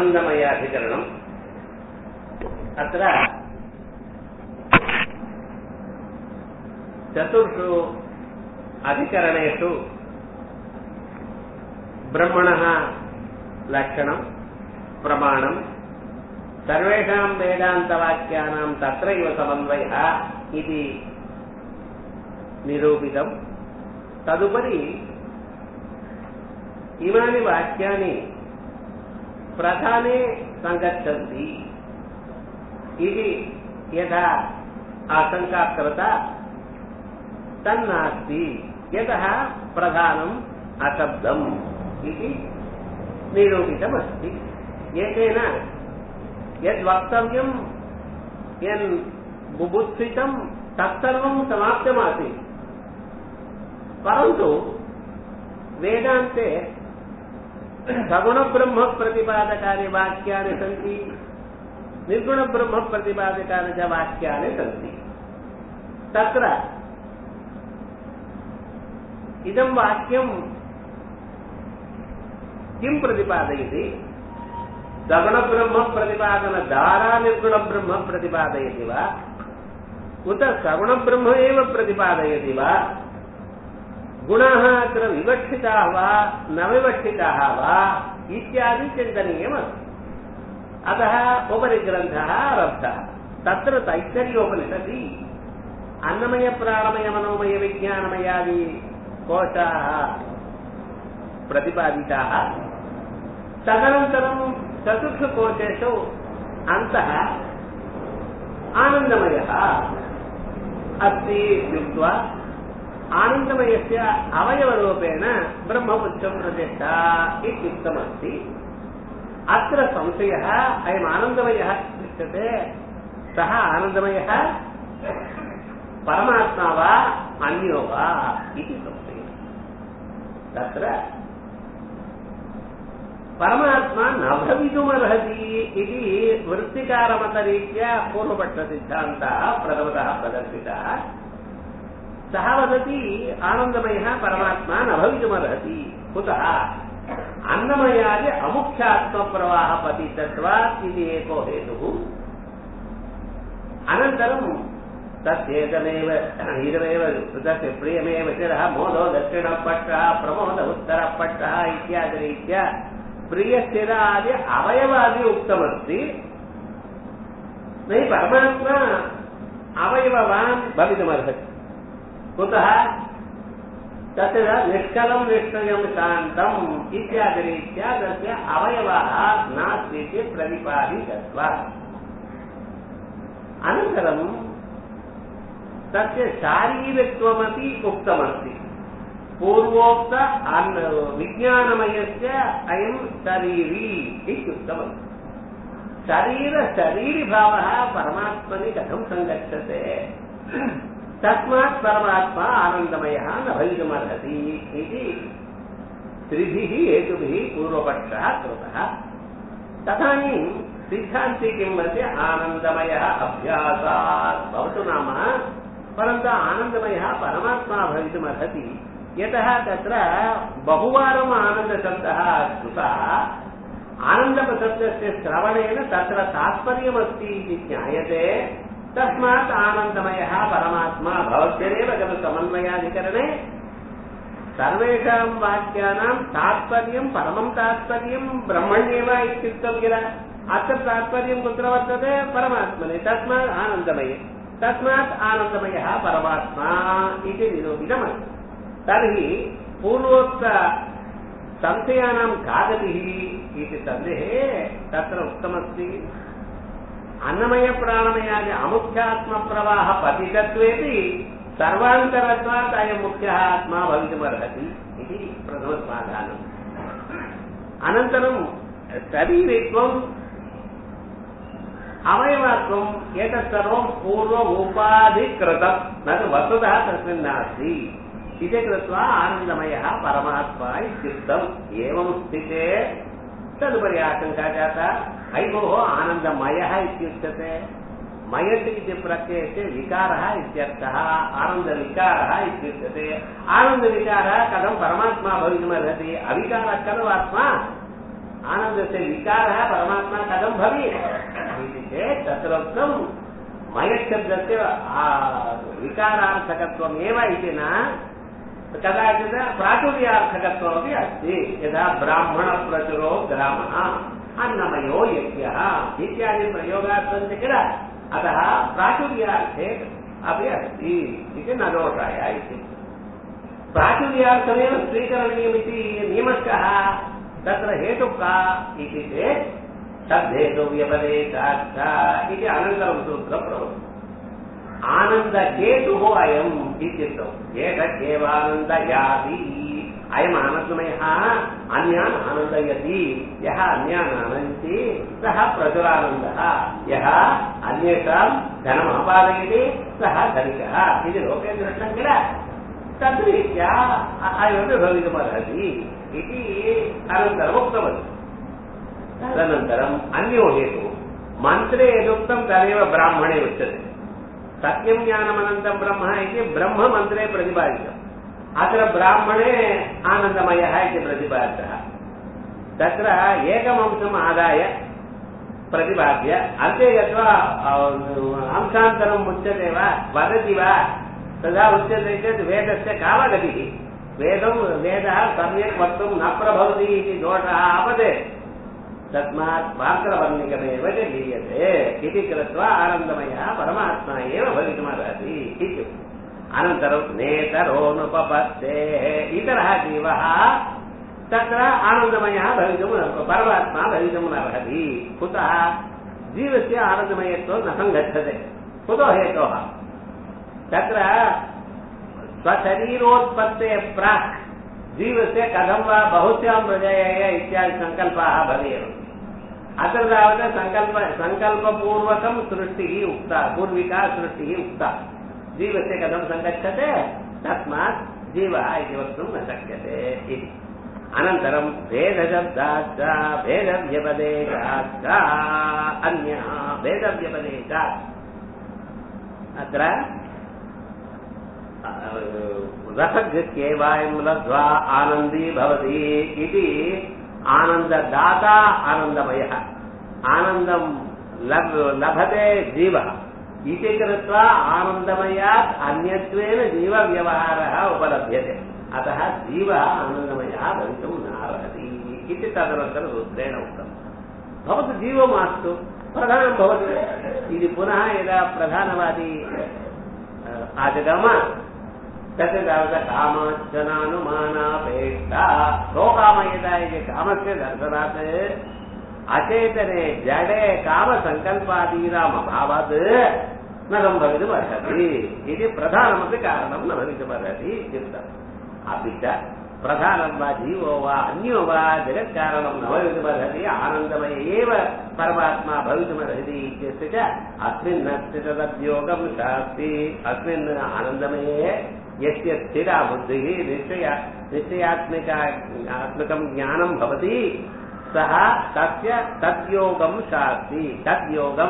आनन्दमयाधिकरणम् अत्र चतुर्षु अधिकरणेषु ब्रह्मणः लक्षणं प्रमाणं सर्वेषां वेदान्तवाक्यानां तत्रैव समन्वयः इति निरूपितं। तदुपरि इमानि वाक्यानि प्रधाने सङ्गच्छन्ति इति यथा आशङ्का कृता तन्नास्ति, यतः प्रधानम् अशब्दम् इति निरूपितमस्ति। एतेन यद्वक्तव्यं यन् बुभुत्सितं तत्सर्वं समाप्तमासीत्, परन्तु वेदान्ते सगुणब्रह्म प्रतिपादकानि वाक्यानि सन्ति, निर्गुणब्रह्म प्रतिपादकानि च वाक्यानि सन्ति। तत्र इदं वाक्यं किं प्रतिपादयति? सगुणब्रह्म प्रतिपादनद्वारा निर्गुणब्रह्म प्रतिपादयति वा उत सगुणब्रह्म एव प्रतिपादयति वा? गुणाः अत्र विवक्षिताः वा न विवक्षिताः वा इत्यादि चिन्तनीयमस्ति। अतः उपरि ग्रन्थः आरब्धः। तत्र तैत्तरीयोपनिषदि अन्नमय प्राणमय मनोमय विज्ञानमयादि कोशाः प्रतिपादिताः। तदनन्तरं चतुर्षु कोशेषु अन्तः आनन्दमयः अस्ति इत्युक्त्वा आनन्दमयस्य अवयवरूपेण ब्रह्मपुच्छं प्रतिष्ठा इत्युक्तमस्ति। अत्र संशयः, अयम् आनन्दमयः इत्युच्यते, सः आनन्दमयः परमात्मा वा अन्यो वा इति संशयः। तत्र परमात्मा न भवितुमर्हति इति वृत्तिकारमतरीत्या पूर्वपक्षसिद्धान्तः प्रथमतः प्रदर्शितः। सः वदति आनन्दमयः परमात्मा न भवितुमर्हति। कुतः? अन्नमयादि अमुख्यात्मप्रवाहपतितत्वात् इति एको हेतुः। अनन्तरं तस्येदमेव इदमेव तस्य प्रियमेव चिरः मोदो दक्षिणपक्षः प्रमोद उत्तरपक्षः इत्यादिरीत्या प्रियस्थिरादि अवयवादि उक्तमस्ति। नहि परमात्मा अवयववान् भवितुमर्हति। कुतः? तत्र निष्कलं निष्क्रियं शान्तम् इत्यादिरीत्या तस्य अवयवः नास्ति इति प्रतिपादितत्वात्। अनन्तरं तस्य शारीरिकत्वमपि उक्तमस्ति। पूर्वोक्त विज्ञानमयस्य अयं शरीरी इत्युक्तमस्ति। शरीरभावः परमात्मनि कथं सङ्गच्छते? तस्मात् परमात्मा आनन्दमयः न भवितुमर्हति इति त्रिभिः हेतुभिः पूर्वपक्षः कृतः। तदानीं सिद्धान्ते किं वदति? आनन्दमयः अभ्यासात् भवतु नाम, परन्तु आनन्दमयः परमात्मा भवितुमर्हति। यतः तत्र बहुवारम् आनन्दशब्दः श्रुतः। आनन्दशब्दस्य श्रवणेन तत्र तात्पर्यमस्ति इति ज्ञायते। तस्मात् आनन्दमयः परमात्मा भवत्येव खलु समन्वयाधिकरणे सर्वेषां वाक्यानां तात्पर्यं परमं तात्पर्यं ब्रह्मण्येव इत्युक्तं किल? अत्र तात्पर्यं कुत्र वर्तते? परमात्मने। तस्मात् आनन्दमये, तस्मात् आनन्दमयः परमात्मा इति निरूपितमस्ति। तर्हि पूर्वोक्त संशयानां का गतिः इति सन्देहे तत्र उक्तमस्ति। अन्नमय प्राणमयादि अमुख्यात्मप्रवाहपतितत्वेपि सर्वान्तरत्वात् अयं मुख्यः आत्मा भवितुमर्हति इति प्रथमसमाधानम्। अनन्तरं शरीरत्वम् अवयवत्वम् एतत् सर्वं पूर्वमुपाधिकृतं, न तु वस्तुतः तस्मिन् नास्ति इति कृत्वा आनन्दमयः परमात्मा इत्युक्तम्। एवं स्थिते तदुपरि आशङ्का जाता, अयि भोः आनन्दमयः इत्युच्यते, मयत् इति प्रत्ययस्य विकारः इत्यर्थः, आनन्दविकारः इत्युच्यते। आनन्दविकारः कथं परमात्मा भवितुमर्हति? अविकारः खलु आत्मा। आनन्दस्य विकारः परमात्मा कथं भवेत् इति चेत् तत्र उक्तं मयशब्दस्य विकारार्थकत्वमेव इति न कदाचित् प्राचुर्यार्थकत्वमपि अस्ति। यथा ब्राह्मणप्रचुरो ग्रामः अन्नमयो यज्ञः इत्यादि प्रयोगात् सन्ति किल, अतः प्राचुर्यार्थे अपि अस्ति इति न दोषाय इति। प्राचुर्यार्थमेव स्वीकरणीयमिति नियमः तत्र हेतुः का इति चेत् तद्धेतुव्यपदेशाच्च इति अनन्तरं सूत्रं प्रवृत्तम्। आनन्दहेतुः अयम् इत्युक्तम्। एतदेवानन्दयाति, अयम् आनन्दमयः अन्यान् आनन्दयति। यः अन्यान् आनन्दति सः प्रचुरानन्दः, यः अन्येषां धनमापादयति सः धनिकः इति लोके दृष्टं किल। तद्रीत्या अयमपि भवितुमर्हति इति अनन्तरम् उक्तवती। तदनन्तरम् अन्यो हेतुः मन्त्रे यदुक्तं तदेव ब्राह्मणे उच्यते। सत्यं ज्ञानमनन्तं ब्रह्म इति ब्रह्ममन्त्रे प्रतिपादितम्। अत्र ब्राह्मणे आनन्दमयः इति प्रतिपादितः। तत्र एकमंशम् आदाय प्रतिपाद्य अन्ते गत्वा अंशान्तरम् उच्यते वा वदति वा, तदा उच्यते चेत् वेदस्य का वा गतिः। वेदः सम्यक् वक्तुं न प्रभवति इति दोषः आपतेत्। तस्मात् पात्रवर्णिकमेव च लीयते इति कृत्वा आनन्दमयः परमात्मा एव भवितुमर्हति इति। अनन्तरं नेतरोनुपपत्तेः, इतरः जीवः तत्र आनन्दमयः परमात्मा भवितुमर्हति। कुतः? जीवस्य आनन्दमयत्वं न सङ्गच्छते। कुतो हेतोः? तत्र स्वशरीरोत्पत्तेः प्राक् जीवस्य कथं वा बहुस्यां प्रजयेय इत्यादि सङ्कल्पाः भवेयुः। अत्र तावत् सङ्कल्पपूर्वकं सृष्टिः उक्ता, पूर्विका सृष्टिः उक्ता। जीवस्य कथं सङ्गच्छते? तस्मात् जीवः इति वक्तुं न शक्यते इति। अनन्तरं भेदशब्दाच्च भेदव्यपदेशाच्च अन्यः भेदव्यपदेशात्। अत्र रसगृह्येवायं लब्ध्वा आनन्दी भवति इति आनन्ददाता आनन्दमयः, आनन्दं लभते जीवः इति कृत्वा आनन्दमयात् अन्यत्वेन जीवव्यवहारः उपलभ्यते। अतः जीवः आनन्दमयः भवितुं नार्हति इति तदनन्तरसूत्रेण उक्तम्। भवतु जीवो मास्तु, प्रधानं भवतु इति पुनः यदा प्रधानवादी आजगाम तस्य तावत् कामाच्चनानुमानापेक्षा सोकामयता इति कामस्य दर्शनात् अचेतने जडे कामसङ्कल्पादीनाम् अभावात् न सम्भवितुमर्हति इति प्रधानमपि कारणं न भवितुमर्हति इत्युक्तम्। अपि च प्रधानं वा जीवो वा अन्यो वा जगत्कारणं न भवितुमर्हति, आनन्दमय एव परमात्मा भवितुमर्हति इत्यस्य च अस्मिन्नस्य तद्योगं शास्ति। अस्मिन् आनन्दमये यस्य स्थिरा बुद्धिः निश्चयात्मकं ज्ञानं भवति सः तस्य तद्योगं शास्ति। तद्योगं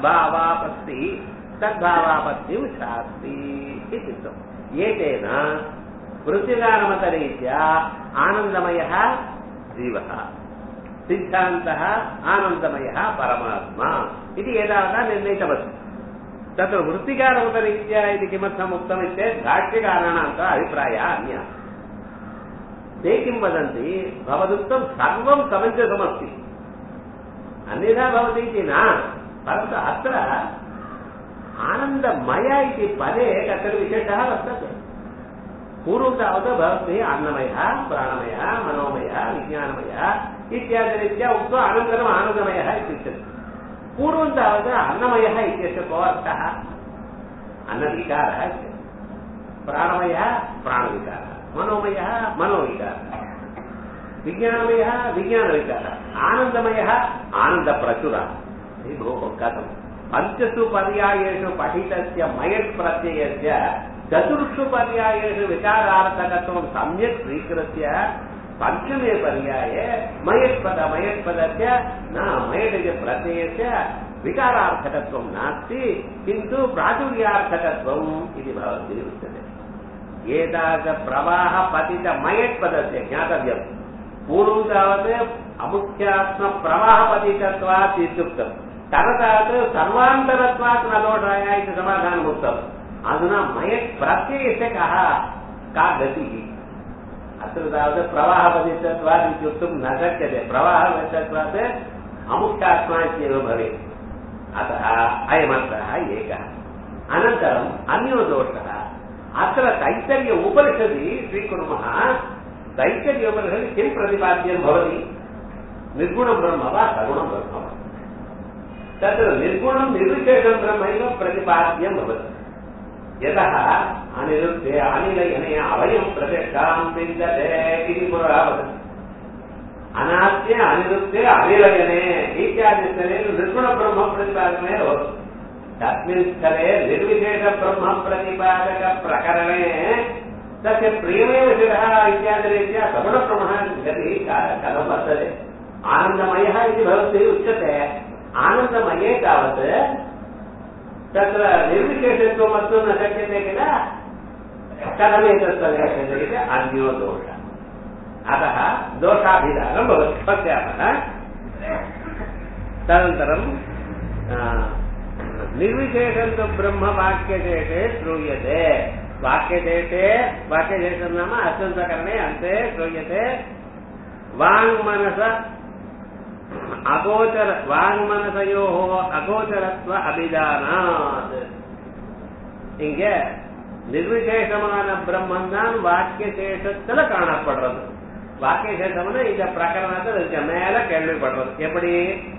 तद्भावापत्तिं शास्ति इत्युक्तम्। एतेन वृत्तिकानमतरीत्या आनन्दमयः जीवः, सिद्धान्तः आनन्दमयः परमात्मा इति एतावता निर्णीतमस्ति। तत्र वृत्तिकारमतरीत्या इति किमर्थम् उक्तमित्येत् भाष्यकाराणाम् अभिप्रायः अन्यः। ते किं वदन्ति, भवदुक्तं सर्वं समञ्जसमस्ति, अन्यथा भवति इति न, परन्तु अत्र आनन्दमय इति पदे कश्चन विशेषः वर्तते। पूर्वं तावत् भवद्भिः अन्नमयः, प्राणमयः, मनोमयः, विज्ञानमयः इत्यादिरीत्या उक्त्वा अनन्तरम् आनन्दमयः इत्युच्यते। पूर्वं तावत् अन्नमयः इत्यस्य को अर्थः? अन्नविकारः, प्राणमयः प्राणविकारः, मनोमयः मनोविकारः, विज्ञानमयः विज्ञानविकारः, आनन्दमयः आनन्दप्रचुरः। भोः कथम्? पञ्चसु पर्यायेषु पठितस्य मयट् प्रत्ययस्य चतुर्षु पर्यायेषु विकारार्थकत्वं सम्यक् स्वीकृत्य पञ्चमे पर्याये मयट्पदस्य न मयट् इति प्रत्ययस्य विकारार्थकत्वं नास्ति, किन्तु प्राचुर्यार्थकत्वम् इति भवद्भिः उच्यते। एतादृश प्रवाहपतितमयट्पदस्य ज्ञातव्यम्, पूर्वं तावत् अमुख्यात्मप्रवाहपतितत्वात् इत्युक्तम् तरतात् सर्वान्तरत्वात् न दोषाय इति समाधानमुक्तम् अधुना मयट् प्रत्ययस्य का गतिः अत्र तावत् प्रवाहपतितत्वात् इत्युक्तुं न शक्यते प्रवाहपतितत्वात् अमुख्यात्मा इत्येव भवेत् अतः अयमर्थः एकः अनन्तरम् अन्यो दोषः अत्र तैत्तर्य उपनिषदि स्वीकुर्मः तैत्तर्य उपनिषदि किं प्रतिपाद्यं भवति निर्गुणं ब्रह्म वा सगुणं ब्रह्म वा तत्र निर्गुणं निर्विशेषं ब्रह्मैव प्रतिपाद्यं भवति यतः अनिरुद्धे अनिलयने अभयं प्रतिष्ठां विन्दते इति पुरः वदति अनाद्य अनिरुद्धे अनिलयने इत्यादि स्थले निर्गुणब्रह्म प्रतिपादनमेव भवति तस्मिन् स्थले निर्विशेषब्रह्म प्रतिपादक प्रकरणे तस्य प्रियमेव शिरः इत्यादिरीत्या सगुणब्रह्मः गतिः कथं वर्तते आनन्दमयः इति भवद्भिः उच्यते आनन्दमये तावत् तत्र निर्विशेषत्वं वक्तुं न शक्यते किल कथमेतत् शक्यते इति अन्यो दोषः अतः दोषाभिधानं भवति पश्यामः तदनन्तरं निर्विशेषं तु ब्रह्मवाक्यशेषे श्रूयते वाक्यशेषं नाम अस्मिन् प्रकरणे अन्ते श्रूयते वाङ्मनस अगोचर वाङ्मनसयोः अगोचरत्व अभिधानात् இங்க நிர்விசேஷமான பிரம்மன் தான் வாக்கியசேஷத்துல காணப்படுறது வாக்கியசேஷம்னா இந்த பிரகரணத்தில் இருக்க மேல கேள்விப்படுறது எப்படி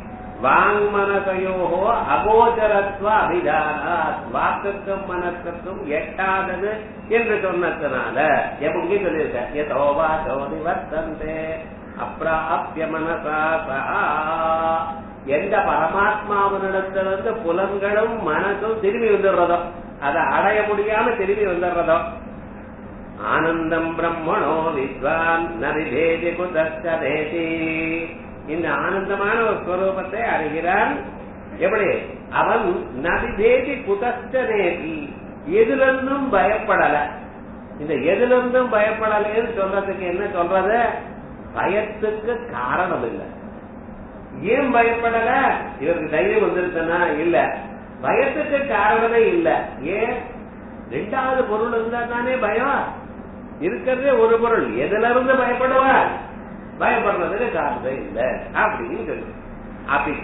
வாங்மனசையோகோ அகோச்சரத்வ அபிதானாத் வாக்குக்கும் மனசுக்கும் எட்டாதது என்று சொன்னதுனால எப்படி சொல்லியிருக்க யதோவா சோதி வர்த்தந்தே அப்ராப்ய மனசா சஹா எந்த பரமாத்மாவினிடத்திலிருந்து புலன்களும் மனசும் திரும்பி வந்துடுறதோ அதை அடைய முடியாம திரும்பி வந்துடுறதோ ஆனந்தம் பிரம்மணோ வித்வான் நவிபேதி குதஸ்தேதி இந்த ஆனந்தமான ஒரு ஸ்வரூபத்தை அறிகிறான் எப்படி அவன் நவிபேதி குதஸ்தேதி எதிலிருந்தும் பயப்படல இந்த எதிலிருந்தும் பயப்படலைன்னு சொல்றதுக்கு என்ன சொல்றது பயத்துக்கு காரணம் இல்லை ஏன் பயப்படல இவருக்கு தைரியம் வந்துருச்சுன்னா இல்ல பயத்துக்கு காரணமே இல்ல ஏன் ரெண்டாவது பொருள் இருந்தா தானே பயம் இருக்கிறதே ஒரு பொருள் எதுல இருந்து பயப்படுவா பயப்படுறதுக்கு காரணமே இல்ல அப்படின்னு சொல்லு அப்படிட்ட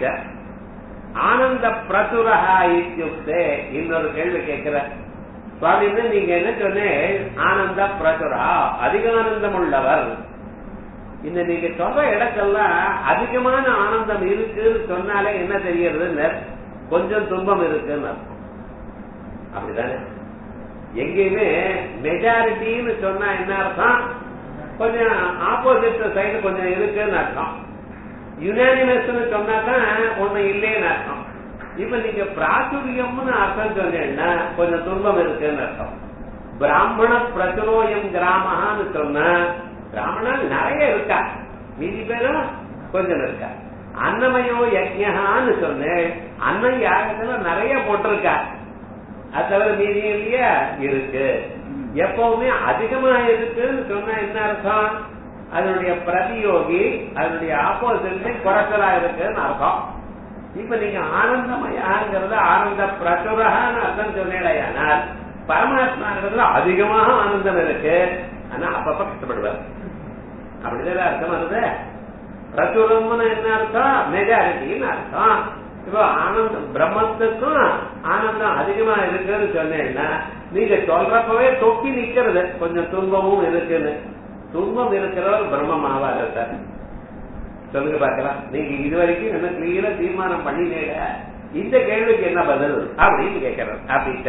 ஆனந்த பிரசுரஹா இத்யுக்தே இன்னொரு கேள்வி கேட்கிற சுவாமி நீங்க என்ன சொன்னேன் ஆனந்த பிரசுரா அதிக ஆனந்தம் உள்ளவர் இந்த நீங்க சொல்ற இடத்தெல்லாம் அதிகமான ஆனந்தம் இருக்குன்னு சொன்னாலே என்ன தெரியறது கொஞ்சம் துன்பம் இருக்குன்னு அர்த்தம் அப்படிதானே எங்கேயுமே மெஜாரிட்டின்னு சொன்னா என்ன அர்த்தம் கொஞ்சம் ஆப்போசிட் சைடு கொஞ்சம் இருக்குன்னு அர்த்தம் யுனானிமஸ் சொன்னாதான் ஒண்ணு இல்லைன்னு அர்த்தம் இப்ப நீங்க பிராச்சுரியம்னு அர்த்தம் சொன்னீங்கன்னா கொஞ்சம் துன்பம் இருக்குன்னு அர்த்தம் பிராமண பிரசுரோயம் கிராமஹான்னு சொன்னா பிராமணன் நிறைய இருக்கா மீதி பேரும் கொஞ்சம் இருக்கா அன்னமயோ யஜ்ஞான்னு சொன்னேன் அன்னம் யாகத்துல நிறைய போட்டிருக்கா அது தவிர மீதி இல்லையா இருக்கு எப்பவுமே அதிகமா இருக்குன்னு சொன்னா என்ன அர்த்தம் அதனுடைய பிரதியோகி அதனுடைய ஆப்போசிட் குறைச்சலா இருக்குன்னு அர்த்தம் இப்ப நீங்க ஆனந்தமயாங்கிறது ஆனந்த பிரசுரகான்னு அர்த்தம் சொன்னேடையானால் பரமாத்மாங்கிறதுல அதிகமாக ஆனந்தம் இருக்கு ஆனா அப்பப்ப கஷ்டப்படுவார் அப்படிதான் அர்த்தம் வருது பிரசுரம்னு என்ன அர்த்தம் மெஜாரிட்டின்னு அர்த்தம் இப்போ ஆனந்தம் பிரம்மத்துக்கும் ஆனந்தம் அதிகமா இருக்குன்னு சொன்னேன்னா நீங்க சொல்றப்பவே தொக்கி நிக்கிறது கொஞ்சம் துன்பமும் இருக்குன்னு துன்பம் இருக்கிறவர் பிரம்மம் ஆவார் சார் சொல்லுங்க பாக்கலாம் நீங்க இதுவரைக்கும் என்ன கிளியரா தீர்மானம் பண்ணினேட இந்த கேள்விக்கு என்ன பதில் அப்படின்னு கேட்கிறார் அப்படின்ட்டு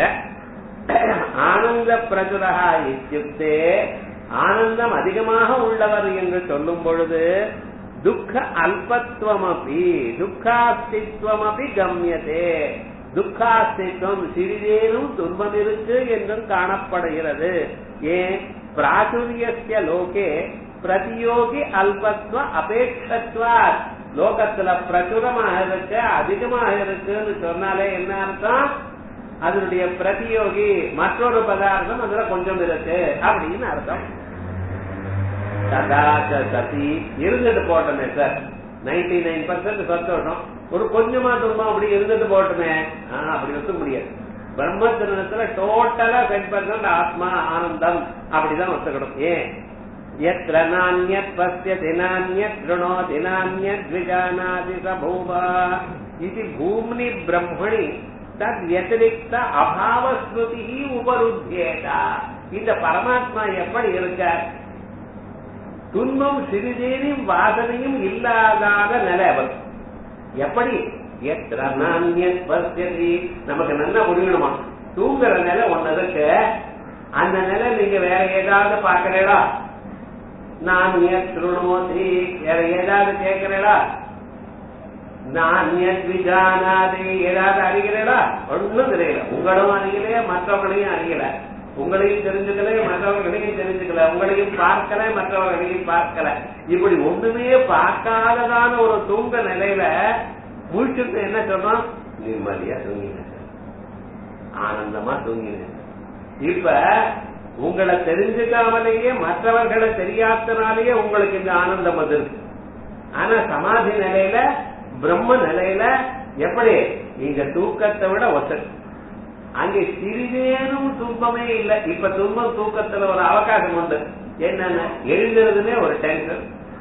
ஆனந்த பிரசுரஹா இத்யுக்தே ஆனந்தம் அதிகமாக உள்ளவர் என்று சொல்லும் பொழுது துக்க அல்பத்துவமபி துக்காஸ்தித்வமபி கம்யதே துக்காஸ்தித்வம் சிறிதேனும் துன்பம் இருக்கு என்றும் காணப்படுகிறது ஏன் பிராச்சுரியஸ்ய லோகே பிரதியோகி அல்பத்துவ அபேட்சத்வாத் லோகத்துல பிரசுரமாக இருக்கு அதிகமாக இருக்குன்னு சொன்னாலே என்ன அர்த்தம் அதனுடைய பிரதியோகி மற்றொரு பதார்த்தம் அதுல கொஞ்சம் இருக்கு அப்படின்னு அர்த்தம் ததாச்ச சதி இருந்துட்டு போட்டோமே சார் 99% சந்தோஷம் ஒரு கொஞ்சமா துன்பம் அப்படி இருந்துட்டு போட்டோமே அப்படி ஒத்துக்க முடியாது. பிரம்மத்தினத்துல டோட்டலா 10% ஆத்மா ஆனந்தம் அப்படிதான் ஒத்துக்கணும். ஏன் எத்ர நான்யத் பஸ்யதி நான்யத் க்ருணோதி நான்யத் விஜானாதி ச பூமா இது பூம்னி பிரம்மணி தத் யதிரிக்த அபாவ ஸ்ருதி உபருத்யேதா. இந்த பரமாத்மா எப்படி இருக்கார்? துன்பம் சிறிதேனும் வாசனையும் இல்லாத நிலை அவர். எப்படி? எத்ர நான்யத் பஸ்யதி நமக்கு நல்லா புரியணுமா? தூங்குற நிலை ஒண்ணு இருக்கு. அந்த நிலை நீங்க வேற ஏதாவது பாக்குறீங்களா? நான்யத் க்ருணோதி வேற ஏதாவது கேட்கிறீங்களா? நான்யத் விஜானாதி ஏதாவது அறிகிறீங்களா? ஒன்னும் தெரியல. உங்களும் அறியலையே, மற்றவர்களையும் அறியல. உங்களையும் தெரிஞ்சுக்கல, மற்றவர்களையும் தெரிஞ்சுக்கல. உங்களையும் பார்க்கல, மற்றவர்களையும் பார்க்கல. இப்படி ஒண்ணுமே பார்க்காததான ஒரு தூங்க நிலையில முழிச்சுட்டு என்ன சொல்றோம்? நிம்மதியா தூங்கினேன், ஆனந்தமா தூங்கினேன். இப்ப உங்களை தெரிஞ்சுக்காமலேயே மற்றவர்களை தெரியாதனாலேயே உங்களுக்கு இந்த ஆனந்தம் வந்து. ஆனா சமாதி நிலையில, பிரம்ம நிலையில எப்படி? நீங்க தூக்கத்தை விட ஒசல். அங்கே சிறிதேனும் துன்பமே இல்லை. இப்ப துன்பம் தூக்கத்துல ஒரு அவகாசம் உண்டு. என்னன்னா எழுதுறதுமே ஒரு டென்ஷன்.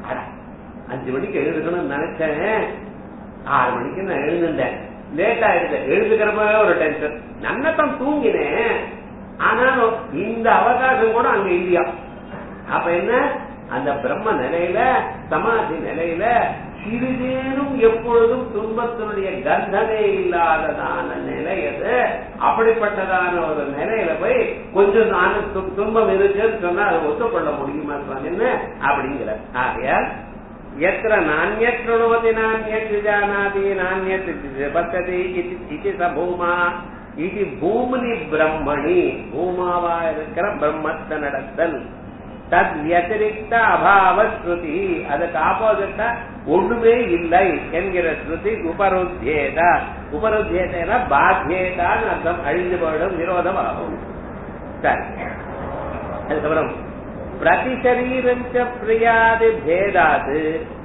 5 மணிக்கு எழுதுக்கணும்னு நினைச்சேன், 6 மணிக்கு நான் எழுதுட்டேன், லேட் ஆயிடுது. எழுதுக்கிறப்பவே ஒரு டென்ஷன். நன்னத்தான் தூங்கினேன், ஆனாலும் இந்த அவகாசம் கூட அங்க இல்லையா. அப்ப என்ன? அந்த பிரம்ம நிலையில, சமாதி நிலையில சிறிதேனும் எப்பொழுதும் துன்பத்தினுடைய கந்தமே இல்லாததான நிலை அது. அப்படிப்பட்டதான ஒரு நிலையில போய் கொஞ்சம் துன்பம் இருக்குன்னு சொன்னா அதை ஒத்துக்கொள்ள முடியுமா என்ன அப்படிங்கிற. ஆகையால் எத்திர நான்யத் க்ருணோதி நான்யத் விஜானாதி நான்யத் பஸ்யதி இதி ச பூமா இது பூமினி பிரம்மணி. பூமாவா இருக்கிற பிரம்மத்தை நடத்தல். தத் வத்திரிக்த அபாவ ஸ்ருதி, அதுக்கு ஆப்போசிட்டா ஒண்ணுமே இல்லை என்கிற ஸ்ருதி உபருத்யேதா. உபருத்யேதா பாத்தியேதான்னு அர்த்தம். அழிந்து போயிடும், விரோதம் ஆகும். சரி, அதுக்கப்புறம் பிரதிசரீரஞ்ச பிரியாதி பேதாது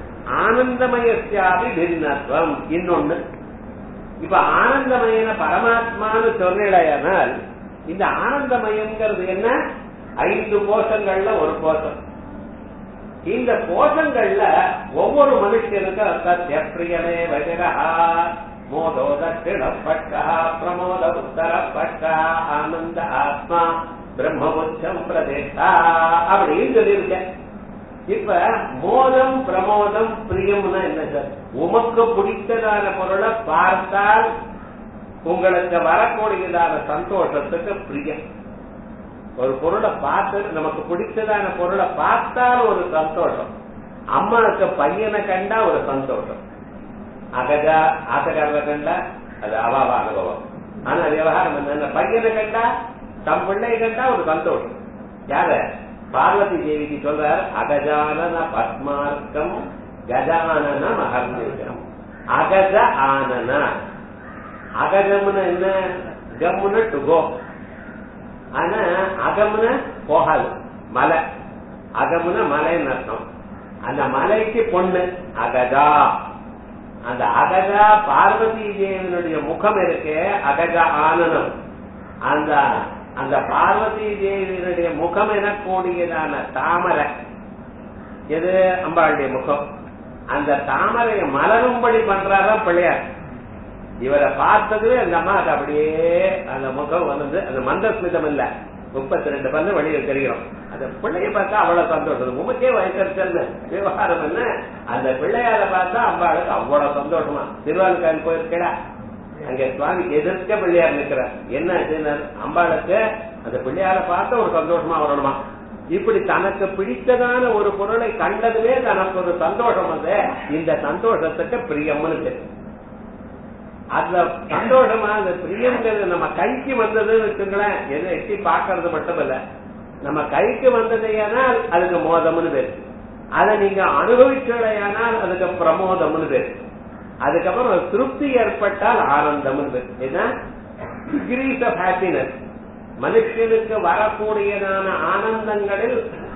ஆனந்தமயஸ்யாபி பின்னத்வம். இன்னொன்னு, இப்ப ஆனந்தமயன பரமாத்மான்னு சொன்னால் இந்த ஆனந்தமயம்ங்கிறது என்ன? 5 கோஷங்கள்ல ஒரு கோஷம். இந்த கோஷங்கள்ல ஒவ்வொரு மனுஷனுக்கும் சத்யப்பிரியனே வஜரா மோதோ தட்சிணப்பட்டா பிரமோத உத்தரப்பட்டா ஆனந்த ஆத்மா பிரம்மபுத்தம் பிரதேசா அப்படின்னு சொல்லியிருக்க. இப்ப மோதம் பிரமோதம் பிரியம்னா என்ன சார்? உமக்கு பிடித்ததான பொருளை பார்த்தால் உங்களுக்கு வரக்கூடியதான சந்தோஷத்துக்கு பிரியம். ஒரு பொருளை பார்த்து, நமக்கு பிடிச்சதான பொருளை பார்த்தால் ஒரு சந்தோஷம். அம்மாவுக்கு பையனை கண்டா ஒரு சந்தோஷம். அகஜா ஆசகாரரை கண்டா அது அவாவ அனுபவம். ஆனா விவகாரம் என்ன? பையனை கண்டா, தம் பிள்ளை கண்டா ஒரு சந்தோஷம். யார? பார்வதி தேவிக்கு சொல்றார், அகஜானன பத்மார்க்கம் கஜானன மகர்நிஷம். அகஜ ஆனன. அகஜம்னு என்ன? கம்னு டு கோ. ஆனா அகம்னு போகாது, மலை. அகம்னு மலைன்னு அர்த்தம். அந்த மலைக்கு பொண்ணு அகஜா. அந்த அகஜா பார்வதி தேவியினுடைய முகம் இருக்கு, அகஜ ஆனனம். அந்த அந்த பார்வதி தேவியினுடைய முகம் எனக்கூடியதான தாமரை எது? அம்பாளுடைய முகம். அந்த தாமரையை மலரும்படி பண்றாதான் பிள்ளையார். இவரை பார்த்தது அந்த அம்மாவுக்கு அப்படியே அந்த முகம் வந்து, அந்த மந்தஸ்மிதம் இல்ல, 32 பல்லு வெளியில் தெரியும். அந்த பிள்ளைய பார்த்தா அவ்வளவு சந்தோஷம். உமக்கே வயசு விவகாரம் என்ன? அந்த பிள்ளையார பார்த்தா அம்பாளுக்கு அவ்வளவு சந்தோஷமா. திருவாரூர் போயிருக்கா, அங்க சுவாமிக்கு எதிர்க்க பிள்ளையார் நிற்கிறார். என்ன அம்பாளுக்கு அந்த பிள்ளையார பார்த்த ஒரு சந்தோஷமா வரணுமா. இப்படி தனக்கு பிடித்ததான ஒரு பொருளை கண்டதுமே தனக்கு ஒரு சந்தோஷம் வந்து, இந்த சந்தோஷத்துக்கு பிரியம்னு பேரு. அந்த சந்தோஷமா அந்த பிரியங்கிறது நம்ம கைக்கு வந்ததுன்னு வச்சுங்களேன், எதை எட்டி பாக்குறது மட்டும் இல்ல, நம்ம கைக்கு வந்ததையானால் அதுக்கு மோதம்னு பேரு. அதை நீங்க அனுபவிச்சதையானால் அதுக்கு பிரமோதம்னு பேரு. அதுக்கப்புறம் திருப்தி ஏற்பட்டால் ஆனந்தம்னு பேரு. ஏன்னா டிகிரீஸ் ஆஃப் ஹாப்பினஸ், மனுஷனுக்கு வரக்கூடியதான ஆனந்தங்களில்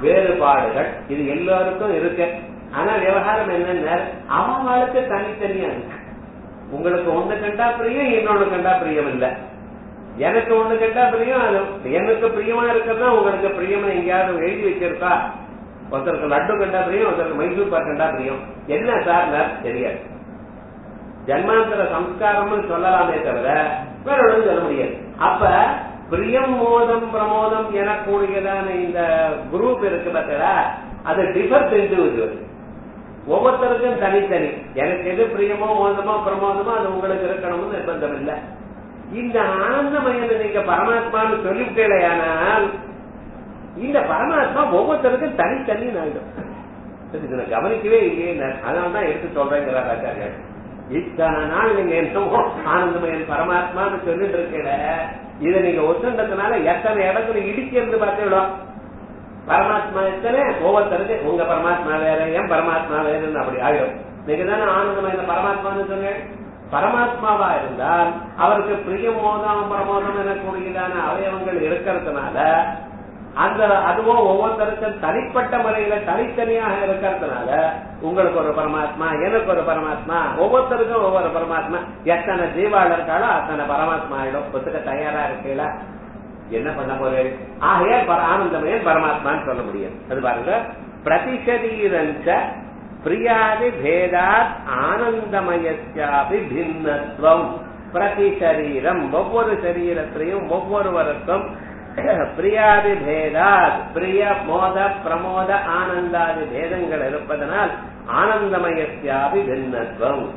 வேறுபாடுகள் இது எல்லாருக்கும் இருக்கு. ஆனா விவகாரம் என்னன்னா அவங்களுக்கு தனித்தனியா இருக்கு. உங்களுக்கு ஒண்ணு கண்டா பிரியம், இன்னொன்னு கண்டா பிரியம் இல்ல. எனக்கு ஒண்ணு கண்டா பிரியம், அது எனக்கு பிரியமா இருக்கிறதா உங்களுக்கு பிரியம் எங்கேயாவது எழுதி வச்சிருக்கா? ஒருத்தருக்கு லட்டு கண்டா பிரியம், ஒருத்தருக்கு மைசூர் பாக் கண்டா பிரியம். என்ன சார் தெரியாது. ஜன்மாந்தர சம்ஸ்காரம்னு சொல்லலாமே தவிர வேற ஒன்றும் சொல்ல முடியாது. அப்ப பிரியம் மோதம் பிரமோதம் எனக்கூடியதான இந்த குரூப் இருக்கு பார்த்தா அது டிஃபர் இண்டிவிஜுவல். ஒவ்வொருத்தருக்கும் தனித்தனி. எனக்கு எது பிரியமோ மோதமோ பிரமோதமோ அது உங்களுக்கு இருக்கணும்னு நிர்பந்தம் இல்லை. இந்த ஆனந்தமயனை நீங்க பரமாத்மான்னு சொல்லிவிட்டேனால் இந்த பரமாத்மா ஒவ்வொருத்தருக்கும் தனித்தனி ஆயிடும். இதை கவனிக்கவே இல்லையே, அதனால்தான் எடுத்து சொல்றேங்கிறார் ஆச்சாரியர். இத்தனை நாள் நீங்க என்னமோ ஆனந்தமயன் பரமாத்மான்னு சொல்லிட்டு இருக்கல, இதை நீங்க ஒத்துண்டதுனால எத்தனை இடத்துல இடிக்கிறது பார்த்துவிடும். பரமாத்மா எத்தனை ஒவ்வொருத்தருக்கு உங்க பரமாத்மா வேற, என் பரமாத்மா வேறுன்னு அப்படி ஆயிடும். நீங்க தானே ஆனந்தமயன் பரமாத்மான்னு சொன்ன. பரமாத்மாவா இருந்தால் அவருக்கு பிரியம் மோதம் பிரமோதம் எனக்கூடியதான அவயவங்கள் இருக்கிறதுனால அந்த அதுவும் ஒவ்வொருத்தருக்கும் தனிப்பட்ட முறையில தனித்தனியாக இருக்கிறதுனால உங்களுக்கு ஒரு பரமாத்மா, எனக்கு ஒரு பரமாத்மா, ஒவ்வொருத்தருக்கும் ஒவ்வொரு பரமாத்மா. எத்தனை ஜீவாளர் இருக்காளோ அத்தனை பரமாத்மா ஆயிடும். ஒத்துக்க தயாரா இருக்கீங்களா? என்ன பண்ண போறேன்? ஆகையே ஆனந்தமயன் பரமாத்மான்னு சொல்ல முடியும். அது பாருங்க, பிரதிசரீரஞ்ச பிரியாதி பேதாத் ஆனந்தமயஸ்யாபி பின்னத்வம். பிரதிசரீரம் ஒவ்வொரு சரீரத்திலையும் ஒவ்வொருவருக்கும் பிரியாதி பேதாத் பிரிய மோத பிரமோத ஆனந்தாதி பேதங்கள் இருப்பதனால் ஆனந்தமயஸ்யாபி பின்னத்வம்.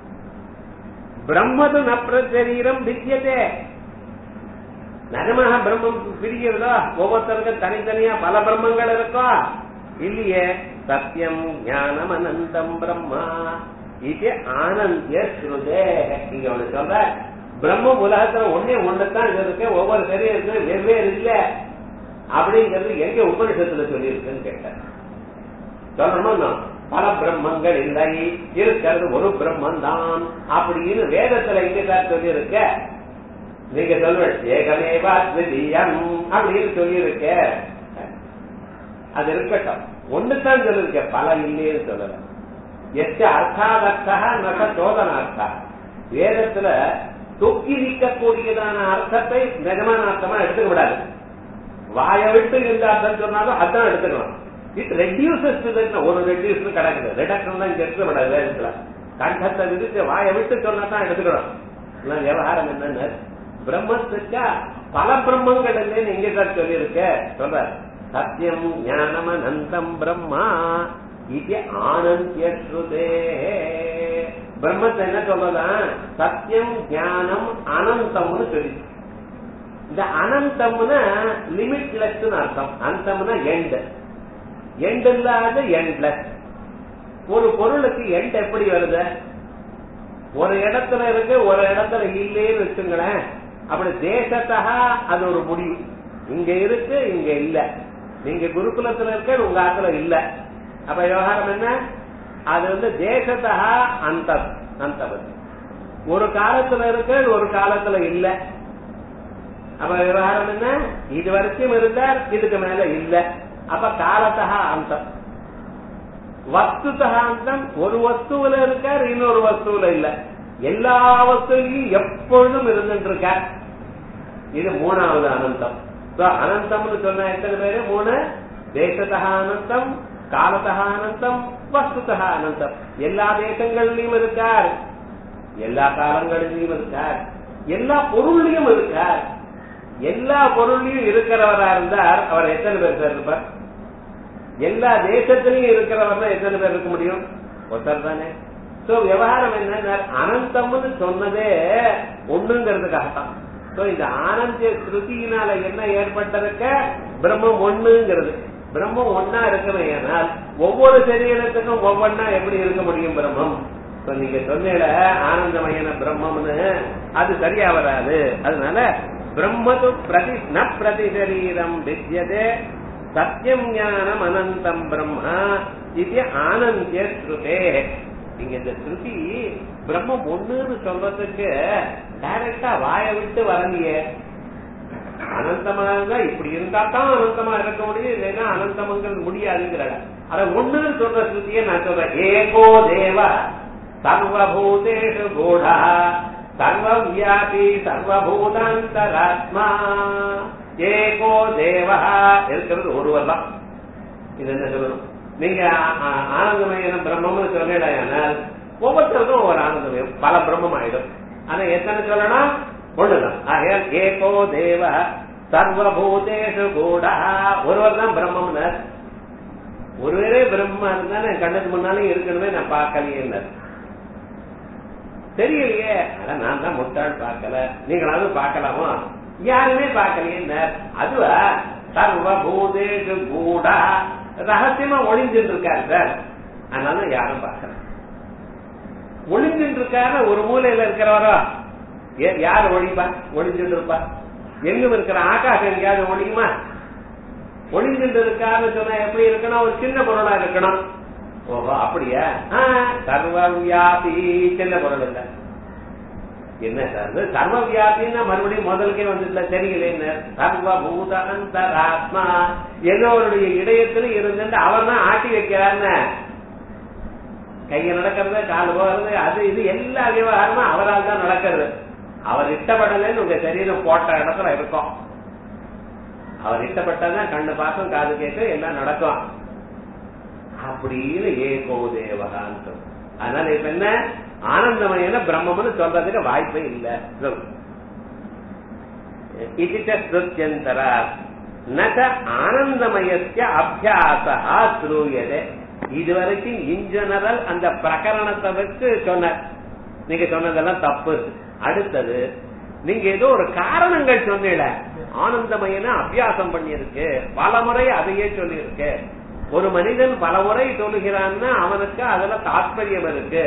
பிரம்மது நப்ரசரீரம் வித்தியதே. நிஜமாக பிரம்மம் பிரிகிறதா? ஒவ்வொருத்தருக்கும் தனித்தனியா பல பிரம்மங்கள் இருக்கா? இல்லையே. சத்தியம் ஞானம் அனந்தம் பிரம்மா இது ஆனந்திய ஸ்ருதே. இங்க ஒண்ணு சொல்ற, பிரம்மம் உலகத்துல ஒன்னே ஒண்ணுதான் இருக்கு, ஒவ்வொரு சரீரத்திலும் வெவ்வேறு இல்ல அப்படிங்கிறது எங்க உபனிஷத்துல சொல்லி இருக்குன்னு கேட்டேன். சொல்லணும்னா பல பிரம்மங்கள் இல்லை, இருக்கிறது ஒரு பிரம்மன் தான் அப்படின்னு வேதத்துல எங்கதான் சொல்லி இருக்க. நீங்க சொல்ற ஏகமேவா அத்விதீயம் அப்படின்னு சொல்லி இருக்க. அது இருக்கட்டும், ஒண்ணுதான் சொல்லிருக்க, பல இல்லைன்னு சொல்லல. எச்ச அர்த்தாதர்த்தா நக சோதனார்த்தா. வேதத்துல தொக்கி நீக்கக்கூடியதான அர்த்தத்தை நிஜமான அர்த்தமா எடுத்துக்க கூடாது. வாய விட்டு இந்த அர்த்தம் சொன்னாலும் அதான் எடுத்துக்கணும். It reduces. ஒரு ரெடியூஸ் கிடக்குது, ரிடக்ஷன் தான் இங்க எடுத்துக்கூடாது. வேதத்துல கண்டத்தை விதிச்சு வாய விட்டு சொன்னா எடுத்துக்கணும். விவகாரம் என்னன்னு பிரம்மத்துக்கா பல பிரம்மங்கள் இல்லைன்னு எங்கதான் சொல்லி இருக்க. சொல்ற சத்தியம் ஞானம் அனந்தம் பிரம்மா இது ஆனந்திய ஸ்ருதே. பிரம்மத்தை என்ன சொல்லலாம்? சத்தியம் ஞானம் அனந்தம்னு சொல்லி. இந்த அனந்தம்னா லிமிட்லெஸ் அர்த்தம். அந்தம்னா எண்ட். எண்ட் இல்லாத எண்ட்லெஸ். ஒரு பொருளுக்கு எண்ட் எப்படி வருது? ஒரு இடத்துல இருக்கு, ஒரு இடத்துல இல்லைன்னு வச்சுங்களேன். அப்படி தேசத்தக அது ஒரு முடிவு. இங்க இருக்கு, இங்க இல்ல. நீங்க குருகுலத்துல இருக்க, உங்க ஆத்துல இல்ல. அப்ப விவகாரம் என்ன? அது தேசத்தக அந்த ஒரு காலத்துல இருக்கு, ஒரு காலத்துல இல்ல. அப்ப விவகாரம் என்ன? இது வரைக்கும் இருந்தார், இதுக்கு மேல இல்ல. அப்ப காலத்தக அந்தம். வஸ்துதக அந்தம். ஒரு வஸ்துவில இருக்கார், இன்னொரு வஸ்துவில இல்ல. எல்லா வஸ்துலையும் எப்பொழுதும் இருந்துட்டு இருக்கார். இது மூணாவது அனந்தம். அனந்தம்னு சொன்ன எத்தனை பேரு? மூணு. தேசத்தக அனந்தம், காலத்தக அனந்தம், வஸ்துதக அனந்தம். எல்லா தேசங்களிலும் இருக்கார், எல்லா காலங்களிலும் இருக்கார், எல்லா பொருள்லயும் இருக்கார். எல்லா பொருள்லயும் இருக்கிறவரா இருந்தார் அவர் எத்தனை பேர் இருப்பார்? எல்லா தேசத்திலையும் இருக்கிறவர் எத்தனை பேர் இருக்க முடியும்? ஒருத்தர் தானே. சோ விவகாரம் என்ன? அனந்தம்னு சொன்னதே ஒண்ணுங்கிறதுக்காகத்தான். இந்த ஆனந்திய ஸ்ருதியினால என்ன ஏற்பட்டிருக்க? பிரம்மம் ஒண்ணுங்கிறது. பிரம்மம் ஒன்னா இருக்கணும். ஏனால் ஒவ்வொரு சரீரத்துக்கும் ஒவ்வொன்னா எப்படி இருக்க முடியும் பிரம்மம்? நீங்க சொன்ன ஆனந்தமயன பிரம்மம்னு அது சரியா வராது. அதனால பிரம்மது பிரதி சரீரம் வித்யதே சத்தியம் ஞானம் அனந்தம் பிரம்மா இது ஆனந்திய ஸ்ருதே. இங்க இந்த ஸ்ருதி பிரம்மம் ஒண்ணுன்னு சொல்றதுக்கு டைரக்டா வாய விட்டு வரலையே. அனந்தமா இருந்தா இப்படி இருந்தா தான் அனந்தமா இருக்க முடியும், இல்லைன்னா அனந்தமங்கள் முடியாதுங்கிறாங்க. அத ஒண்ணுன்னு சொல்ற ஸ்ருதியை நான் சொல்றேன். ஏகோ தேவ சர்வபூதேஷு கூடா சர்வவியாபி சர்வபூதாந்தராத்மா. ஏகோ தேவா இருக்கிறது ஒருவர் தான். இது என்ன சொல்லணும்? நீங்க ஆனந்தமய பிரம்மம்னு சொல்லிடாயானால் ஒவ்வொருத்தருக்கும் ஒரு ஆனந்தமயம் பல பிரம்மம் ஆயிடும். ஆனா எத்தனை சொல்லணும்? ஒண்ணுதான். ஆகையால் ஏகோ தேவ சர்வபூதேஷு கூடா, ஒருவர் தான் பிரம்மம்னு. ஒருவரே பிரம்மா இருந்தானே கண்ணுக்கு முன்னாலே இருக்கணுமே, நான் பார்க்கலையே தெரியலையே. அதான் நான் தான் முட்டாள் பார்க்கல, நீங்களாவது பார்க்கலாமா? யாருமே பார்க்கலையே. அதுவா சர்வபூதேஷு கூடா ரகசியமா ஒளிஞ்சிட்டு இருக்காரு சார், அதனால யாரும் பார்க்கல. ஒளிஞ்சிட்டு இருக்காரு ஒரு மூலையில இருக்கிறவரோ யாரு ஒளிப்பா? ஒளிஞ்சிட்டு இருப்பா. எங்கும் இருக்கிற ஆகாசம் எங்கேயாவது ஒளியுமா? ஒளிஞ்சிட்டு இருக்காருன்னு சொன்னா எப்படி இருக்கணும்? ஒரு சின்ன பொருளா இருக்கணும். ஓஹோ அப்படியா? சர்வவியாபி சின்ன பொருள் இல்ல. என்ன சார் சர்வவியாபின்னா மறுபடியும் முதலுக்கே வந்துட்டு தெரியல. சர்வபூத அந்தராத்மா எல்லோருடைய இதயத்துல இருந்து அவர் தான் ஆட்டி வைக்கிறான்னு. கைய நடக்கிறது, கால் போகிறது, அது இது எல்லா விவகாரமும் அவரால் தான் நடக்கிறது. அவர் இஷ்டப்படலன்னு உங்க சரீரம் போட்ட இடத்துல இருக்கும். அவர் இஷ்டப்பட்டதான் கண்ணு பாசம் காது கேட்க எல்லாம் நடக்கும். அப்படின்னு ஏகோ தேவகான்னு சொல்ற. அதனால இப்ப என்ன ஆனந்தமயன பிரம்மம்னு சொல்றதுக்கு வாய்ப்பே இல்லை. இதுச்சந்தரா நக ஆனந்தமயத்திய அபியாசா ஸ்ரூயதே. இதுவரைக்கும் இன் ஜெனரல் அந்த பிரகரணத்தை வச்சு சொன்ன நீங்க சொன்னதெல்லாம் தப்பு. அடுத்தது நீங்க ஏதோ ஒரு காரணங்கள் சொன்னீங்க. ஆனந்தமயன அபியாசம் பண்ணிருக்கு, பல முறை அதையே சொல்லி இருக்கு. ஒரு மனிதன் பல முறை சொல்லுகிறான்னா அவனுக்கு அதுல தாற்பயம் இருக்கு.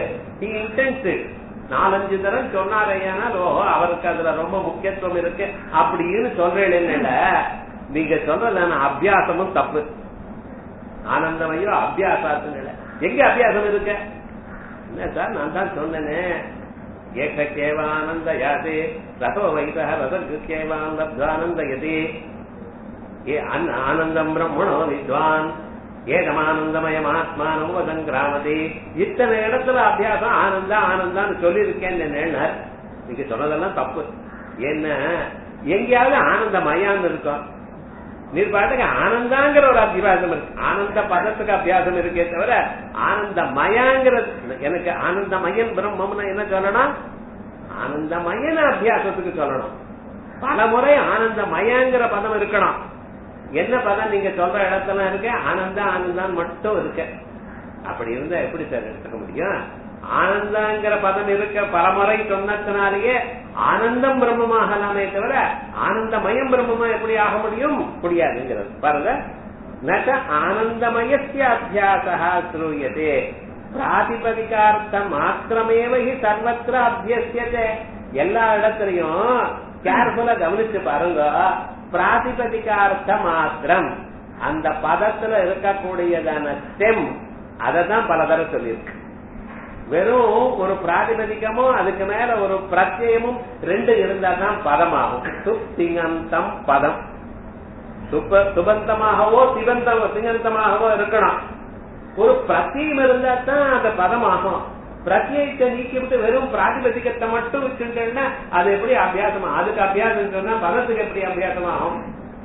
4-5 தரம் சொன்னாரையானால் ஓஹோ அவருக்கு அதுல ரொம்ப முக்கியத்துவம் இருக்கு அப்படின்னு சொல்றேன். நீங்க சொல்றதான அபியாசமும் தப்பு. ஆனந்தமயோ அபியாசத்துல எங்க அபியாசம் இருக்கு? என்ன சார் நான் தான் சொன்னேனே, ஏகேவானந்த யாதே ரசோ வைத ரசேவான் லப்தானந்தயதே ஆனந்தம் பிரம்மணோ வித்வான் ஏகமானந்தமயம் ஆத்மானோ சங்கிராமதி. இத்தனை இடத்துல அபியாசம் ஆனந்தா ஆனந்தான்னு சொல்லி இருக்கேன். நீங்க சொன்னதெல்லாம் தப்பு. என்ன எங்கேயாவது ஆனந்தமயான்னு இருக்கும். நீர் பாட்டுக்கு ஆனந்தாங்கிற ஒரு அபியாசம் இருக்கு, ஆனந்த பதத்துக்கு அபியாசம் இருக்கே தவிர ஆனந்தமயாங்கிற எனக்கு ஆனந்தமயன் பிரம்மம்னா என்ன சொல்லணும்? ஆனந்தமயன அபியாசத்துக்கு சொல்லணும். பல முறை ஆனந்தமயங்கிற பதம் இருக்கணும். என்ன பதம் நீங்க சொல்ற இடத்துல இருக்கு? ஆனந்தா ஆனந்தான் மட்டும் இருக்கு. அப்படி இருந்தா எப்படி சார் எடுத்துக்க முடியும்? ஆனந்தாங்கிற பதம் இருக்க பலமுறை சொன்னதுனாலேயே ஆனந்தம் பிரம்மமாகலாமே தவிர ஆனந்தமயம் பிரம்மமா எப்படி ஆக முடியும்? முடியாதுங்கிறது பாருங்க. நக ஆனந்தமயஸ்ய அபியாசா ஸ்ரூயதே பிராதிபதிகார்த்தம் மாத்திரமேவ ஹி சர்வத்திர அபியஸ்யதே. எல்லா இடத்துலயும் கேர்ஃபுல்லா கவனிச்சு பாருங்க. பிராதிபதிகார்த்த மாத்திரம் அந்த பதத்துல இருக்கக்கூடியதான ஸ்டெம் அததான் பல தடவை சொல்லியிருக்கு. வெறும் ஒரு பிராதிபதிகமும் அதுக்கு மேல ஒரு பிரத்யமும் 2 இருந்தா தான் பதமாகும். சுப்திங்கந்தம் பதம். சுபந்தமாகவோ திங்கந்தமாகவோ இருக்கணும். ஒரு பிரத்தியம் இருந்தா தான் அந்த பதமாகும். பிரத்யத்தை நீக்கிவிட்டு வெறும் பிராதிபதிகத்தை மட்டும் வச்சுட்டேன்னா அது எப்படி அபியாசமா? அதுக்கு அபியாசம் சொன்னா பதத்துக்கு எப்படி அபியாசமாகும்?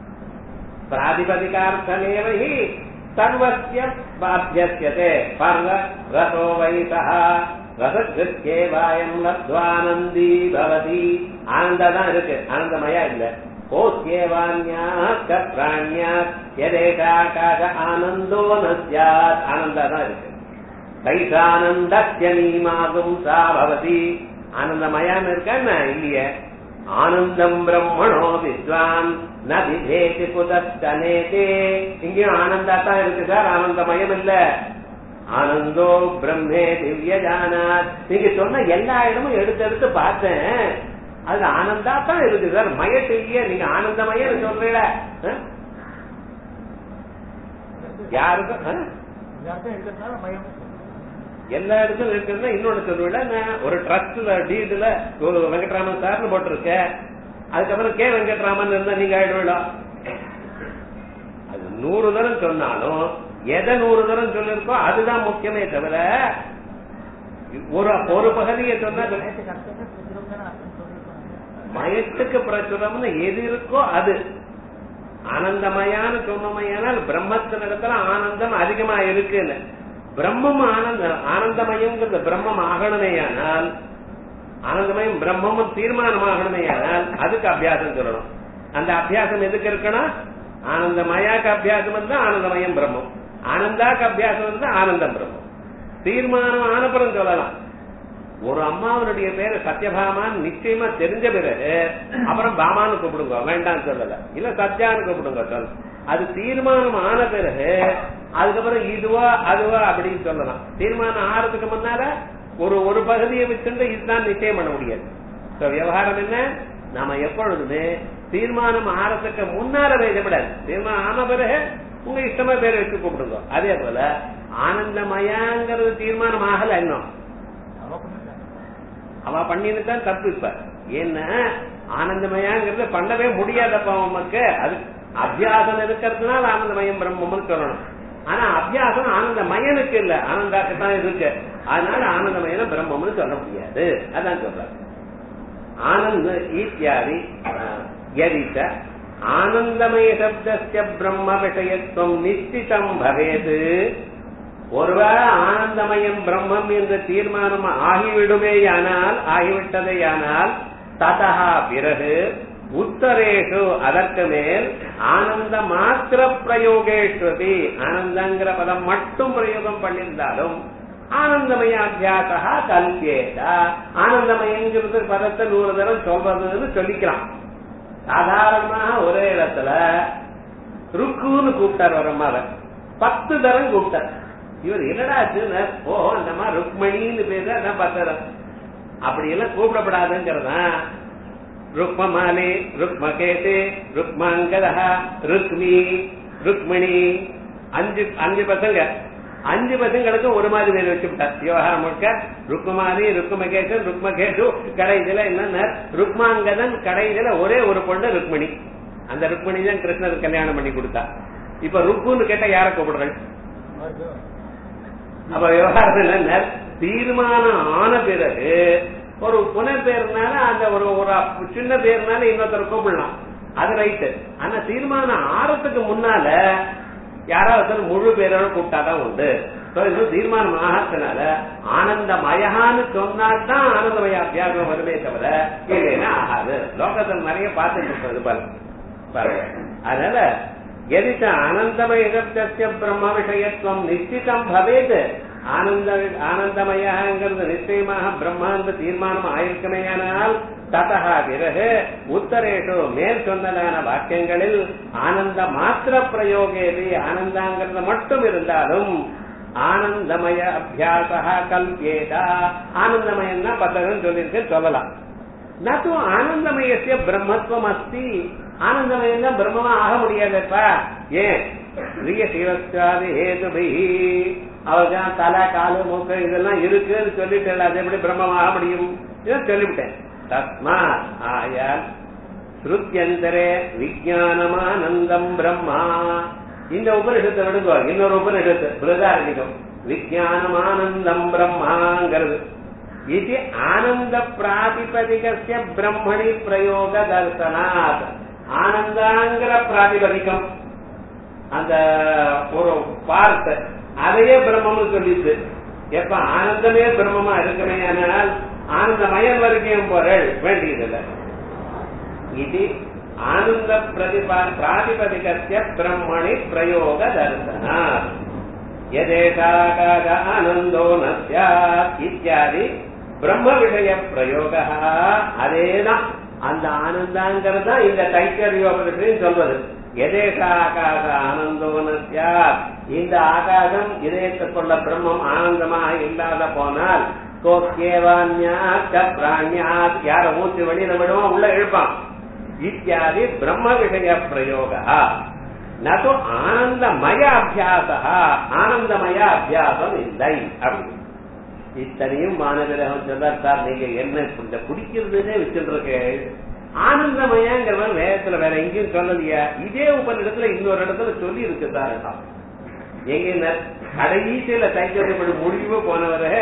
பிராதிபதிகார்த்தமேவஹி சர்வஸ்ய அபியஸ்யதே. பாருங்க, ரசோ வைதா ரசத்யேவாயம் லத்வானந்தி பவதி. ஆனந்ததான் இருக்கு, ஆனந்தமயா இல்ல. கோஸ்யேவான்யாத் பிராண்யாத் யதேகாகாச ஆனந்தோ நஸ்யாத். ஆனந்ததான் இருக்கு. தைசானந்தஸ்ய நீமாகும் சா பவதி. ஆனந்தமயான்னு இருக்கா இல்லையே? ஆனந்தம் பிரம்மணோ வித்வான் நபிதேதி குதஸ்தனேதே. இங்கேயும் ஆனந்தாத்தான் இருக்கு சார், ஆனந்தமயம் இல்ல. ஆனந்தோ பிரம்மே திவ்யஜானாத். நீங்க சொன்ன எல்லா இடமும் எடுத்து பார்த்தேன், அது ஆனந்தாத்தான் இருக்கு சார், மயட்டு இல்லையே. நீங்க ஆனந்தமயம் சொல்றீங்க. யாருக்கும் எல்லா இடத்தும் இருக்குன்னா இன்னொன்னு சொல்லுவேன். ஒரு ட்ரஸ்ட்ல டீடுல வெங்கட்ராமன் சார்னு போட்டிருக்க, அதுக்கப்புறம் கே வெங்கட்ராமன் இருந்தா நீங்க ஆயிடுவிடும். அது 100 தரம் சொன்னாலும் எதை 100 தரம் சொல்லிருக்கோ அதுதான் முக்கியமே தவிர ஒரு பகுதியை சொன்னா மயத்துக்கு பிரசுரம்னு எது இருக்கோ அது ஆனந்தமயான சொன்னமையானால் பிரம்மத்தினிடத்துல ஆனந்தம் அதிகமா இருக்குன்னு. பிரம்மம் ஆனந்தமயம்ங்கிறது பிரம்மம் ஆகணுமேயானால் ஆனந்தமயம் பிரம்மமும் தீர்மானமாகணுமேயானால் அதுக்கு அபியாசம் சொல்லணும். அந்த அபியாசம் எதுக்கு இருக்கணும்? ஆனந்தமயாக்கு அபியாசம் வந்து ஆனந்தமயம் பிரம்மம், ஆனந்தாக்கு அபியாசம் வந்து ஆனந்தம் பிரம்மம். தீர்மானம் ஆனப்புறம் சொல்லலாம். ஒரு அம்மாவனுடைய பேரு சத்யபாமான்னு நிச்சயமா தெரிஞ்ச பிறகு அப்புறம் பாமான்னு கூப்பிடுங்க, வேண்டாம் சொல்லல, இல்ல சத்யான்னு கூப்பிடுங்க சொல்ல. அது தீர்மானம் ஆன பிறகு அதுக்கப்புறம் இதுவா அதுவா அப்படின்னு சொல்லலாம். தீர்மானம் ஆறதுக்கு முன்னால ஒரு பகுதியை வச்சுட்டு இதுதான் நிச்சயம் பண்ண முடியாது. விவகாரம் என்ன? நாம எப்பொழுதுமே தீர்மானம் ஆறதுக்கு முன்னால பேசப்படாது. தீர்மானம் ஆன பிறகு உங்க இஷ்டமா பேரை வச்சு கூப்பிடுங்க. அதே போல ஆனந்தமயாங்கிறது தீர்மானம் ஆகல, இன்னும் அவ பண்ணிதான் தப்பு. இப்ப ஏன்னா ஆனந்தமயாங்கிறது பண்ணவே முடியாதப்ப நமக்கு அது அபியாசம் இருக்கிறதுனால ஆனந்தமயம் பிரம்மம்னு சொல்லணும். ஆனா அபியாசம் ஆனந்தமயனுக்கு இல்ல, ஆனந்தாக்குத்தான் இருக்கு. அதனால ஆனந்தமயன பிரம்மம்னு சொல்ல முடியாது. அதான் சொல்றாரு. ஆனந்த இத்தியாதி யதிச்ச ஆனந்தமய சப்தஸ்ய பிரம்ம விஷயத்துவம் நிச்சிதம் பவேது. ஒருவேளை ஆனந்தமயம் பிரம்மம் என்ற தீர்மானம் ஆகிவிடுமேயானால், ஆகிவிட்டதேயானால், ததா பிறகு உத்தரேஷு அதற்கு மேல் ஆனந்த மாத்திர பிரயோகேஸ்வதி, ஆனந்தங்கிற பதம் மட்டும் பிரயோகம் பண்ணியிருந்தாலும் ஆனந்தமய அபியாசா கல்பியேதா, ஆனந்தமயங்கிறது பதத்தை 100 தரம் சொல்றதுன்னு சொல்லிக்கலாம். சாதாரணமாக ஒரே இடத்துல ருக்குன்னு கூப்பிட்டார் வரமாவ 10 தரம் கூப்பிட்டார். இவர் என்னடா ஓ அந்த மாதிரி ருக்மணின்னு பேரு, அதான் 10 தரம். அப்படி எல்லாம் கூப்பிடப்படாதுங்கிறதா. ருக்மமாலி, ருக்மகேது, ருக்மாங்கதா, ருக்மி, ருக்மணி, 5 பசங்க. 5 பசங்களுக்கு ஒரு மாதிரி பேர் வச்சுட்டார். விவகாரம் முழுக்க ருக்மமாலி, ருக்மகேசன், ருக்மகேது, கடைசியில என்ன ருக்மாங்கதன், கடைசியில ஒரே ஒரு பொண்ணு ருக்மணி. அந்த ருக்மணி தான் கிருஷ்ணர் கல்யாணம் பண்ணி கொடுத்தா. இப்ப ருக்குன்னு கேட்டா யார கூப்பிடுறேன்? அப்ப விவகாரம் என்ன? தீர்மானம் ஆன பிறகு ஒரு புனை பேர்னால அந்த ஒரு சின்ன பேர்னால இன்னொருத்தர் கூப்பிடலாம், அது ரைட்டு. ஆனா தீர்மானம் ஆறதுக்கு முன்னால யாராவது முழு பேரோட கூப்பிட்டாதான் உண்டு. தீர்மானம் ஆகிறதுனால ஆனந்தமயான்னு சொன்னாதான் ஆனந்தமய அபியாசம் வருமே தவிர இல்லைன்னா ஆகாது. லோகத்தில் நிறைய பார்த்துட்டு இருப்பது பாருங்க. அதனால எதிர்த்து ஆனந்தமய பிரம்ம விஷயத்துவம் நிச்சிதம் பவேது. ஆனந்தமயங்கிறது நிச்சயமாக பிரம்மாண்ட தீர்மானம் ஆயிருக்கமையானால் ததா பிறகு உத்தரேஷு மேல் சொன்னதான வாக்கியங்களில் ஆனந்த மாத்திர பிரயோகேதி, ஆனந்தாங்கிறது மட்டும் இருந்தாலும் ஆனந்தமய அபியாசா கல்பியேதா, ஆனந்தமயம்னா 10 சொல்லிருக்கு சொல்லலாம். நது ஆனந்தமயசிய பிரம்மத்துவம் அஸ்தி, ஆனந்தமயம் தான் பிரம்மமா ஆக முடியாதுப்பா. ஏன்? அவர்தான் தலை, காலு, மூக்கு இதெல்லாம் இருக்குன்னு சொல்லிட்டு அது எப்படி பிரம்மமாக முடியும்? சொல்லிவிட்டேன். தஸ்மா ஆயால் ஸ்ருத்யந்தரே விஜயானமானந்தம் பிரம்மா. இந்த உபனிஷத்தை விடுங்க, இன்னொரு உபனிஷத்து பிரதாரணிகம் விஜயானமானந்தம் பிரம்மாங்கிறது. இது ஆனந்த பிராதிபதிகஸ்ய பிரம்மணி பிரயோக தர்சனாத். ஆனந்தாங்கிற பிராதிபதிகம் அந்த ஒரு பார்த்த அதையே பிரம்மம்னு சொல்லிட்டு எப்ப ஆனந்தமே பிரம்மமா இருக்குமே, ஆனால் ஆனந்தமயம் வரைக்கும் பொருள் வேண்டியதில்லை. இது ஆனந்த பிராதிபதிகஸ்ய பிரம்மணி பிரயோக தர்சனாத். யதேகாகாக ஆனந்தோ ந ஸ்யாத் இத்யாதி பிரம்ம விஷய பிரயோக. அதேதான் அந்த ஆனந்தாங்கிறதா இந்த தைத்தரியோபனிஷத்தையும் சொல்றது. எதேகாகாக ஆனந்தோ ந ஸ்யாத், இந்த ஆகாசம் இதயத்துக்குள்ள பிரம்மம் ஆனந்தமாக இல்லாத போனால் பிராணியாத், யார மூச்சு வெளியில விடுவோம் உள்ள இழுப்பான். இத்தியாதி பிரம்ம விஷய பிரயோக. நது ஆனந்தமய அபியாச, ஆனந்தமய அபியாசம் இல்லை. அப்படி இத்தனையும் மாணவரகம் சொன்னார். சார் நீங்க என்ன குடிக்கிறதுனே வச்சுருக்க, ஆனந்தமயங்கிறவன் வேதத்துல வேற எங்கேயும் சொல்லலையா? இதே உபநிடத்துல இன்னொரு இடத்துல சொல்லி இருக்குதான். எங்க கடைசியில தைத்தியப்படி முடிவு போனவர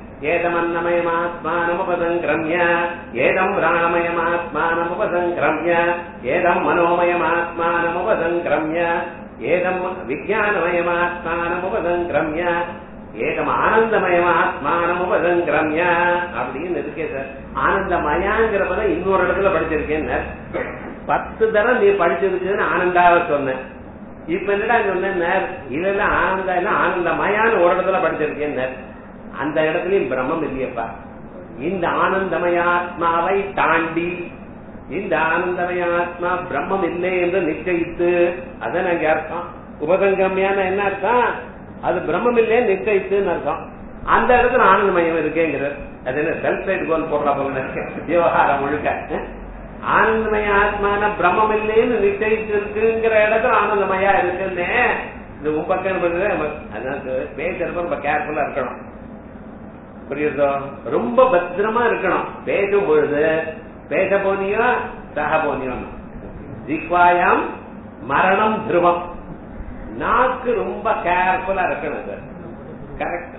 ஏதமன்னமயமாத்மானமுபசங்கிரம்ய ஏதம் பிராணமயமாத்மானமுபசங்கிரம்ய ஏதம் மனோமயமாத்மானமுபசங்கிரம்ய ஏதம் விஜயானமயமாத்மானமுபசங்கிரம்ய ஏதம் ஆனந்தமயமாத்மானமுபசங்கிரம்ய அப்படின்னு இருக்கே சார். ஆனந்தமயாங்கிறப்ப இன்னொரு இடத்துல படிச்சிருக்கேன். 10 தரம் நீ படிச்சிருக்குன்னு ஆனந்தாவை சொன்னேன். இப்ப என்னடா சொன்ன இதெல்லாம் ஆனந்தமயான்னு ஒரு இடத்துல படிச்சிருக்கேன். அந்த இடத்துலயும் பிரம்மம் இல்லையப்பா. இந்த ஆனந்தமயாத்மாவை தாண்டி இந்த ஆனந்தமயாத்மா பிரம்மம் இல்லை என்று நிச்சயித்து அதான் அங்க அர்த்தம். உபசங்கம்யான என்ன அர்த்தம்? அது பிரம்மம் இல்லையே நிச்சயித்துன்னு அர்த்தம். அந்த இடத்துல ஆனந்தமயம் இருக்கேங்கிறது. அது என்ன செல்ஃப் சைட் கோல் போடுற போல விவகாரம் முழுக்க. ஆனந்தமய ஆத்மான பிரம்மம் இல்லைன்னு நிச்சயித்து இருக்குங்கிற இடத்துல ஆனந்தமயா இருக்குன்னு இந்த உபக்கம் அதான் பேசுறப்ப ரொம்ப கேர்ஃபுல்லா இருக்கணும். புரியுதோ? ரொம்ப பத்திரமா இருக்கணும். பேசும் பொழுது பேச போனியோ சக போனியோ ஜிக்வாயாம் மரணம் துருவம். நாக்கு ரொம்ப கேர்ஃபுல்லா இருக்கணும் சார். கரெக்ட்.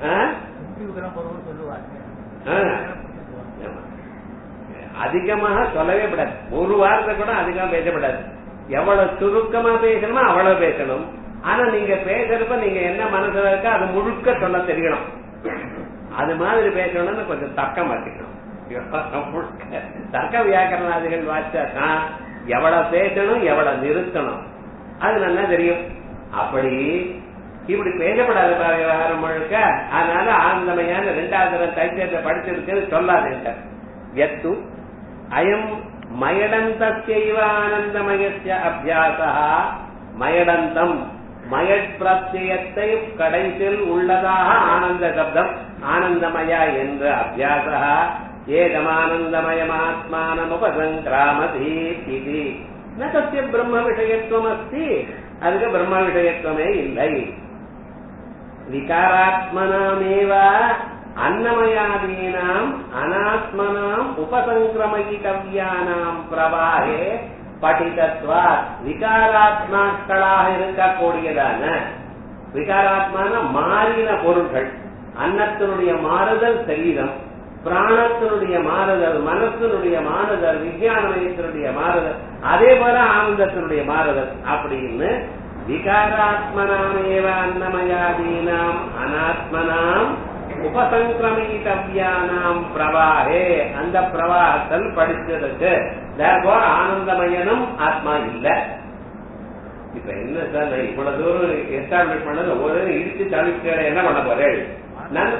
அதிகமாக சொல்லவே கூடாது. ஒரு வாரத்தை கூட அதிகமா பேசப்படாது. எவ்வளவு சுருக்கமா பேசணுமோ அவ்வளவு பேசணும். ஆனா நீங்க பேசுறப்ப நீங்க என்ன மனசுல இருக்கோ அது முழுக்க சொல்ல தெரியணும். அது மாதிரி பேசணும்னு கொஞ்சம் தர்க்கம் வச்சுக்கணும். தர்க்க வியாக்கரணாதிகள் வாச்சாதான் எவ்வளவு பேசணும் எவ்வளவு நிறுத்தணும் அது நல்லா தெரியும். அப்படி இப்படி பேசப்படாத விவகாரம் முழுக்க. அதனால ஆனந்தமையான 2வது தைத்தியத்தை படிச்சிருக்கு சொல்லாதீங்க. எத்து அயம் மயடந்தஸ்யைவ ஆனந்தமயஸ்ய அபியாசா மயடந்தம் மயட் பிரத்யத்தை கடைசியில் உள்ளதாக ஆனந்த சப்தம் ஆனந்தமயா என்ற அபியாசா ஏகமானந்தமயமாத்மானமுபசங்கிராமதி இது ந பிரம்ம விஷயத்துவம் அஸ்தி. அதுக்கு பிரம்ம விஷயத்துவமே இல்லை. விகாராத்மனாமேவ அன்னமயாதீனாம் அனாத்மனாம் உபசங்கிரமயிதவ்யானாம் பிரவாஹே படிதத்வா. விகாராத்மாக்களாக இருக்கக்கூடியதான விகாராத்மான மாறின பொருட்கள், அன்னத்தினுடைய மாறுதல் சரீரம், பிராணத்தினுடைய மாறுதல், மனத்தினுடைய மாறுதல், விஞ்ஞானமயத்தினுடைய மாறுதல், அதே போல ஆனந்தத்தினுடைய மாறுதல் அப்படின்னு விகாராத்மனாமேவ அன்னமயாதீனாம் அனாத்மனாம் உபசங்கிரமீதவ்யானாம் பிரவாஹே அந்த பிரவாகத்தில் படிச்சதுக்கு ஆனந்தமயனும் ஆத்மா இல்ல. இப்ப என்ன சார் நான் இவ்வளவு தூரம் எஸ்டாப்ளிஷ் பண்ணது ஒரு இடிச்சு தவிர்க்க என்ன பண்ண போறேன்? நான்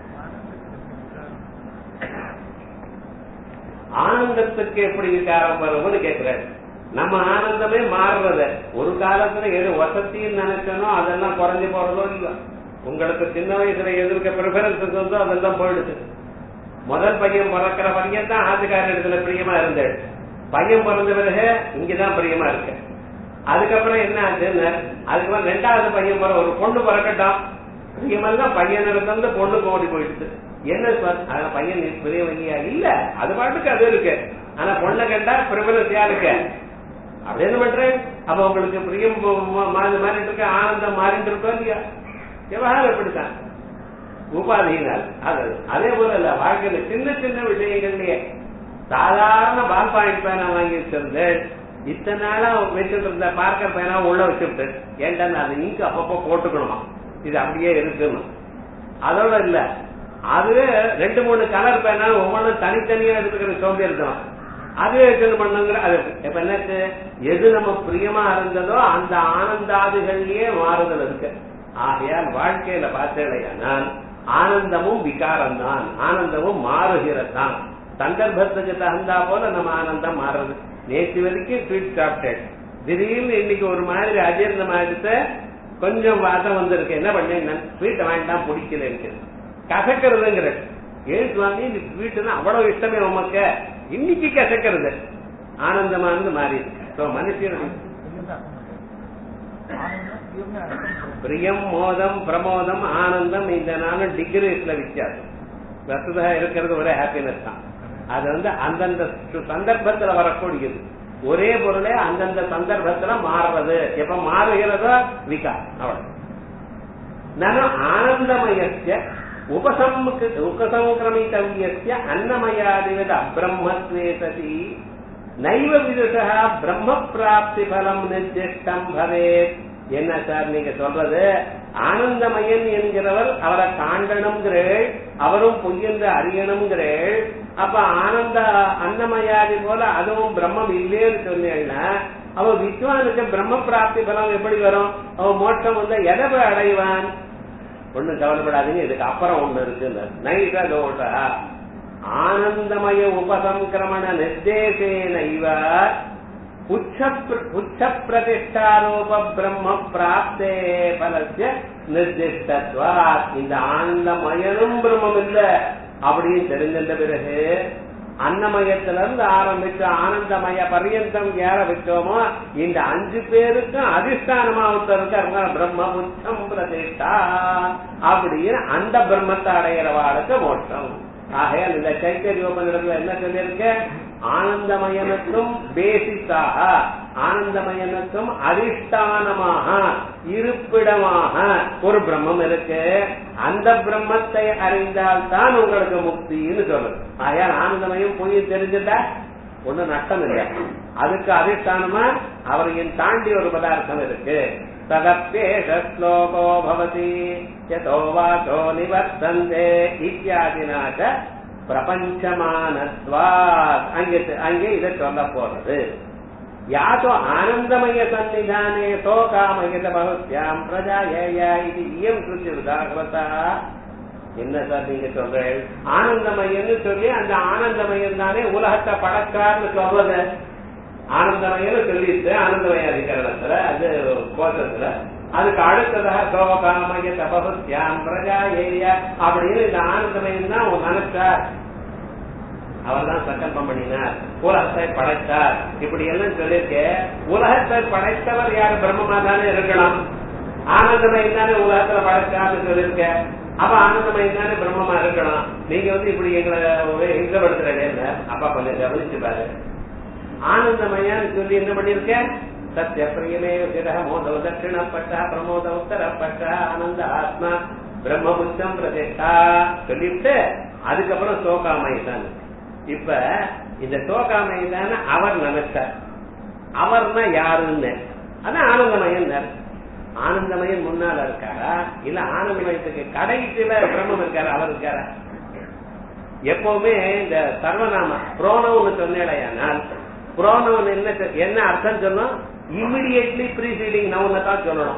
ஆனந்தத்துக்கு எப்படி விகாரம் வரும்னு கேட்கிறேன். நம்ம ஆனந்தமே மாறுறது. ஒரு காலத்துல எது வசத்தின்னு நினைச்சனோ அதெல்லாம் குறைஞ்சு போறதோ இல்ல. உங்களுக்கு சின்ன வயசுல எதிர்க்க ப்ரிஃபரன்ஸ் இருந்தோ அதெல்லாம் போயிடுச்சு. முதல் பையன் பிறக்கிற பையன் தான் ஆத்துக்கார இடத்துல பிரியமா இருந்தேன். பையன் பிறந்த பிறகு இங்கதான் பிரியமா இருக்கு. அதுக்கப்புறம் என்ன ஆச்சுன்னு அதுக்கப்புறம் 2வது பையன் ஒரு பொண்ணு பிறக்கட்டும் பிரியமெல்லாம் பையன் இருந்து பொண்ணுக்கு ஓடி போயிடுச்சு. என்ன சார் பையன் பிரிய வங்கியா இல்ல, அது பாட்டுக்கு அது இருக்கு. ஆனா பொண்ணை கண்டா ப்ரிஃபரன்ஸ் யாருக்கு? அப்படி என்ன பண்றேன்? அப்ப உங்களுக்கு பிரியம் மாறிட்டு இருக்க, ஆனந்தம் மாறிட்டு இருக்கோம் இல்லையா? விவகாரம் எப்படித்தான் உபாதியினால். அதே போல இல்ல வாழ்க்கையில சின்ன சின்ன விஷயங்கள்லயே சாதாரண பால் பாயிண்ட் பேனா வாங்கி வச்சிருந்து இத்தனை நாளா வச்சுட்டு இருந்த பார்க்கர் பேனா உள்ள வச்சுட்டு ஏன்டா அது இங்கு அப்பப்போ போட்டுக்கணுமா, இது அப்படியே இருக்குன்னு. அதோட இல்ல அதுவே 2-3 கலர் பேனா ஒவ்வொன்றும் தனித்தனியா எடுத்துக்கிற சோம்பேறித்தனம் அதுவே வச்சு பண்ணுங்கிற. அது இப்ப என்னாச்சு? எது நம்ம பிரியமா இருந்ததோ அந்த ஆனந்தாதிகள்லயே மாறுதல் இருக்கு. ஆகையால் வாழ்க்கையில பார்த்தேன் ஆனந்தமும் விகாரம் தான், ஆனந்தமும் மாறுகிறதான். சந்தர்ப்பத்துக்கு தகுந்தா போல நம்ம ஆனந்தம் மாறுறது. நேற்று வரைக்கும் ஸ்வீட் சாப்பிட்டேன், திடீர்னு இன்னைக்கு ஒரு மாதிரி அஜீர்ணம் ஆகிட்டு கொஞ்சம் வாசம் வந்திருக்கு. என்ன பண்ணேன்? ஸ்வீட்டை வாங்கிட்டான், பிடிக்கல இருக்கு, கசக்கிறதுங்கிற எழுத்து வாங்கி இந்த ஸ்வீட்டுன்னா அவ்வளவு இஷ்டமே உமக்கு, இன்னைக்கு கசக்கிறது ஆனந்தமானது மாறி இருக்கு. மனுஷன் பிரியம், மோதம், பிரமோதம், ஆனந்தம் இந்த நாளும் டிகிரிஸ்ல வித்தியாசம். வசதா இருக்கிறது ஒரே ஹாப்பினஸ் தான். அது அந்தந்த சந்தர்ப்பத்துல வரக்கூடியது. ஒரே பொருளே அந்தந்த சந்தர்ப்பத்துல மாறுறது. எப்ப மாறுகிறதோ விகாரம். அவ்வளவு. நான் ஆனந்தமயஸ்ய உபசங்கிரமித்தவியஸ்ய அன்னமயாதிவத அப்ரம்மத்வே சதி நைவ விதுஷா பிரம்ம பிராப்தி பலம் நிர்திஷ்டம் பவேத். என்ன சார் நீங்க சொல்றது? ஆனந்தமயன் என்கிறவர் அவரை காண்டணுங்கிறேள், அவரும் பொய்யென்று அறியணுங்கிறேள். அப்ப ஆனந்த அன்னமயாதி போல அதுவும் பிரம்மம் இல்லேன்னு சொன்னேன்னா அவன் வித்வானுக்கு பிரம்ம பிராப்தி பலம் எப்படி வரும்? அவன் மோட்சம் எதை போய் அடைவான்? ஒண்ணு கவலைப்படாதீங்க, இதுக்கு அப்புறம் ஒண்ணு இருக்கு. நைஷ தோஷ ஆனந்தமய உபசங்கிரமண நிர்தேசேன இவ உச்ச பிரதிஷ்டாரோப பிரம்ம பிராப்தே பலஸ்ய நிர்திஷ்டத்வா. இந்த ஆனந்தமயனும் பிரம்மம் இல்ல அப்படின்னு தெரிஞ்சின்ற பிறகு அன்னமயத்திலிருந்து ஆரம்பிச்ச ஆனந்தமய பர்யந்தம் ஏற வச்சோமோ இந்த 5 பேருக்கும் அதிஷ்டானமா இருக்காரு பிரம்ம உச்சம் பிரதிஷ்டா அப்படின்னு அந்த பிரம்மத்தை அடைகிறவாளுக்கு மோட்சம். ஆகையால் இந்த கைத்தறியோபனிடத்துல என்ன சொல்லியிருக்க? ஆனந்தமயனுக்கும் பேசிஸாக, ஆனந்தமயனுக்கும் அதிஷ்டானமாக, இருப்பிடமாக ஒரு பிரம்மம் இருக்கு. அந்த பிரம்மத்தை அறிந்தால் தான் உங்களுக்கு முக்தின்னு சொல்றது. ஆகையால் ஆனந்தமயம் போய் தெரிஞ்சுட்டா ஒன்னும் நஷ்டம் இல்லை. அதுக்கு அதிஷ்டானமா அவரையும் தாண்டி ஒரு பதார்த்தம் இருக்கு. ததப்பேஷ ஸ்லோகோ பவதி யதோ வாசோ நிவர்த்தந்தே இத்யாதினாக பிரபஞ்சமானத்வாத். அங்கே இதை சொல்ல போறது. யாதோ ஆனந்தமய சன்னிதானே சோகாமயத பகுத்யாம் பிரஜாயேயா இது இயம் சுத்தி உதாகவதா. என்ன சார் நீங்க சொல்றேன்? ஆனந்தமயன்னு சொல்லி அந்த ஆனந்தமயம் தானே உலகத்தை படைச்சார்னு சொல்றது. ஆனந்தமயம் சொல்லிட்டு ஆனந்தமய அதிகரணத்துல அது கோஷத்துல அதுக்கு அடுத்ததாக சோகாமய தபகுத்யாம் பிரஜாயேயா அப்படின்னு இந்த ஆனந்தமயம் தான் நினைச்சார். அவர் தான் சங்கல்பம் பண்ணினார், உலகத்தை படைத்தார். இப்படி எல்லாம் சொல்லியிருக்க. உலகத்தை படைத்தவர் யாரு? பிரம்மமா தானே இருக்கணும். ஆனந்தமயம் தானே உலகத்துல படைத்தார்னு சொல்லியிருக்க. அப்ப ஆனந்தமயம் தானே பிரம்மமா இருக்கணும். நீங்க இப்படி எங்களை இங்கப்படுத்துறீங்க. அப்பா கொஞ்சம் கவனிச்சு பாரு. ஆனந்தமயான்னு சொல்லி என்ன பண்ணிருக்க? சத்ய பிரியமே சிரக மோதவ தட்சிணப்பட்டா பிரமோத உத்தரப்பட்டா ஆனந்த ஆத்மா பிரம்மபுத்தம் பிரதிஷ்டா சொல்லிட்டு அதுக்கப்புறம் சோகாமயதான். இப்ப இந்த சோகாமயதான அவர் நினைச்சார். அவர்னா யாருன்னு அதான் ஆனந்தமயன். ஆனந்தமயன் முன்னால இருக்காரா இல்ல ஆனந்தமயத்துக்கு கடைசியில பிரம்மம் இருக்காரு அவர் இருக்காரா? எப்பவுமே இந்த சர்வநாம புரோனவுன்னு சொன்னேடையானால் புரோனவுன் என்ன அர்த்தம் சொன்னோம்? இமிடியட்லி ப்ரீசீடிங் நவுன் தான் சொல்லணும்.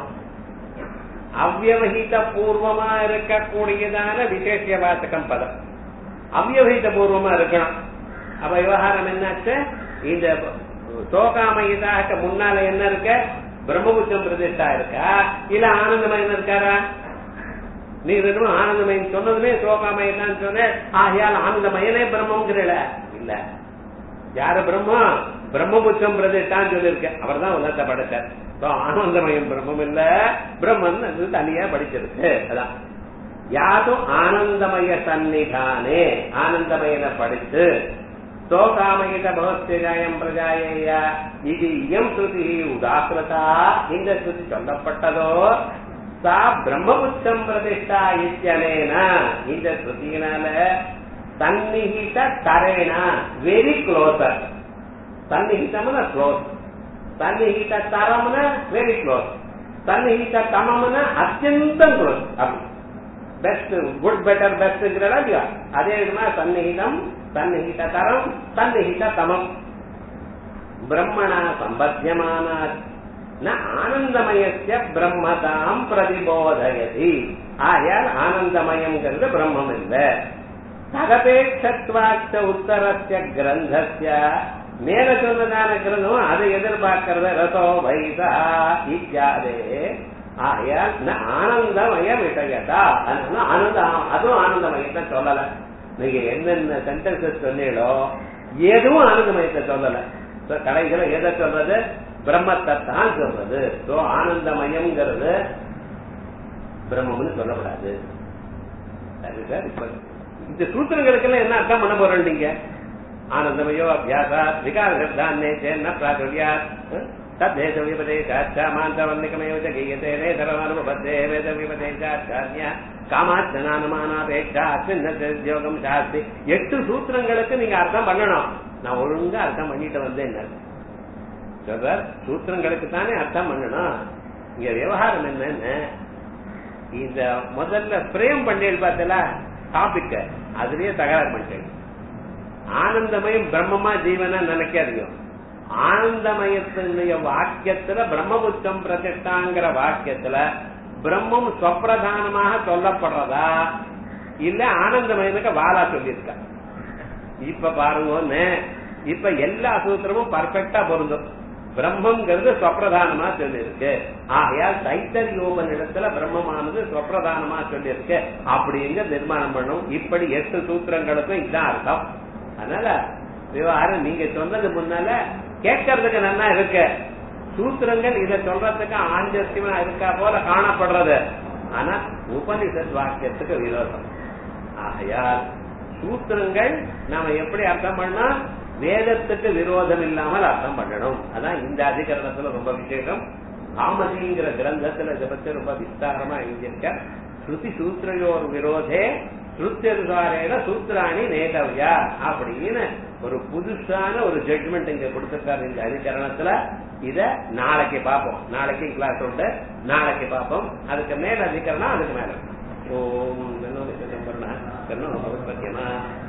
அவ்யவஹித பூர்வமா இருக்கக்கூடியதான விசேஷ வாசகம் பதம் அவ்யவஹித பூர்வமா இருக்கணும். அப்ப விவகாரம் என்னாச்சு? இந்த சோகாமயிதாக முன்னால என்ன இருக்க? பிரம்மபுத்தம் பிரதிஷ்டா இருக்கா இல்ல ஆனந்தமயன் இருக்காரா? நீ ரெண்டும் ஆனந்தமயன் சொன்னதுமே சோகாமயன் சொன்ன. ஆகையால் ஆனந்தமயனே பிரம்மங்கிறல இல்ல. யாரு பிரம்மா? பிரம்மபுத்தம் பிரதிஷ்டான்னு சொல்லியிருக்க. அவர் தான் உலகத்தை படைச்சார். ஆனந்தமயம் பிரம்மம் இல்ல, பிரம்மன் தனியா படிச்சிருக்கு. அதான் யாரும் ஆனந்தமய சன்னிதானே ஆனந்தமயனை படித்து சோகாமயித பகவத்யாயம் பிரஜாயா இது இயம் ஸ்ருதி உதாகிருதா. இந்த ஸ்ருதி சொல்லப்பட்டதோ சா பிரம்மபுத்தம் பிரதிஷ்டா இத்தியனேன. இந்த ஸ்ருதியினால சந்நிகித தரேன வெரி க்ளோசர். சந்நிகிதம்னா க்ளோஸ், சந்நிகித தரம்னா வெரி க்ளோஸ், சந்நிகித தமம்னா அத்தியந்தம் க்ளோஸ். அப்படி பெஸ்ட் குட் பெட்டர் பெஸ்ட்ங்கிறதா இல்லையா? அதே விதமா சந்நிகிதம், சந்நிகித தரம், சந்நிகித தமம் பிரம்மணா சம்பத்தியமான ஆனந்தமயஸ்ய பிரம்மதாம் பிரதிபோதயதி. ஆயால் ஆனந்தமயம்ங்கிறது பிரம்மம் இல்ல. ததபேட்சத்வாச்ச உத்தரஸ்ய கிரந்தஸ்ய மேல சொன்னதான கிரந்தம் அதை எதிர்பார்க்கிறது. ரசோ வைசா இத்தியாதே. ஆகையால் ஆனந்தமய விஷயத்தா அதுவும் ஆனந்தமயத்தை சொல்லல. நீங்க என்னென்ன சென்டென்சஸ் சொன்னீங்களோ எதுவும் ஆனந்தமயத்தை சொல்லல. கடைசியில எதை சொல்றது? பிரம்மத்தை தான் சொல்றது. ஆனந்தமயம்ங்கிறது பிரம்மம்னு சொல்லக்கூடாது. இந்த சூத்திரங்களுக்கெல்லாம் என்ன அர்த்தம் பண்ண போறோம்? நீங்க ஆனந்தமயோ அபியாசாத் விகார சப்தான்னே சேன்ன பிராச்சுர்யாத் தத்ஹேது விபதேசாச்ச மாந்தவர்ணிகமேவ ச கீயதே வேதரமனுபத்தே வேத விபதேசாச்சான்ய காமாச்சனானமானாபேட்சா அஸ்மின் சாஸ்தி. 8 சூத்திரங்களுக்கு நீங்க அர்த்தம் பண்ணணும். நான் ஒழுங்கா அர்த்தம் பண்ணிட்டு வந்தேன். சூத்திரங்களுக்கு தானே அர்த்தம் பண்ணணும். இங்க விவகாரம் என்னன்னு இந்த முதல்ல பிரேம் பண்ணேன் பார்த்தல டாபிக்க அதுலயே தகராறு பண்ணிட்டேன். ஆனந்தமயம் பிரம்மமா ஜீவனா நினைக்காதீங்க. ஆனந்தமயத்தினுடைய வாக்கியத்துல பிரம்மபுத்தம் பிரதிஷ்டாங்கிற வாக்கியத்துல பிரம்மம் ஸ்வப்பிரதானமாக சொல்லப்படுறதா இல்ல ஆனந்தமயனுக்கு வாலா சொல்லியிருக்கா? இப்ப பாருங்க, இப்ப எல்லா சூத்திரமும் பர்ஃபெக்டா பொருந்தும். பிரம்மங்கிறது ஸ்வப்பிரதானமா சொல்லியிருக்கு. ஆகையால் தைத்தரியோபனிடத்துல பிரம்மமானது ஸ்வப்பிரதானமா சொல்லியிருக்கு அப்படிங்க நிர்மாணம் பண்ணும். இப்படி 8 சூத்திரங்களுக்கும் இதுதான் அர்த்தம். அதனால விவகாரம் நீங்க சொன்னது முன்னால கேட்கறதுக்கு நல்லா இருக்கு. சூத்திரங்கள் இதை சொல்றதுக்கு ஆஞ்சசியமா இருக்கா போல காணப்படுறது. ஆனா உபனிஷத் வாக்கியத்துக்கு விரோதம். ஆகையால் சூத்திரங்கள் நாம எப்படி அர்த்தம் பண்ணா வேதத்துக்கு விரோதம் இல்லாமல் அர்த்தம் பண்ணணும். அதான் இந்த அதிகரணத்துல ரொம்ப விசேஷம். காமதிங்கிற கிரந்தத்துல இதை பத்தி ரொம்ப விஸ்தாரமா எழுதியிருக்க. ஸ்ருதி சூத்திரையோர் விரோதே ஸ்ருத்தியனுசாரேன சூத்திராணி நேதவ்யா அப்படின்னு ஒரு புதுசான ஒரு ஜட்மெண்ட் இங்க கொடுத்திருக்காரு இந்த அதிகரணத்துல. இத நாளைக்கு பார்ப்போம். நாளைக்கு கிளாஸ் உண்டு, நாளைக்கு பார்ப்போம். அதுக்கு மேல அதிகரணம் அதுக்கு மேல. ஓம்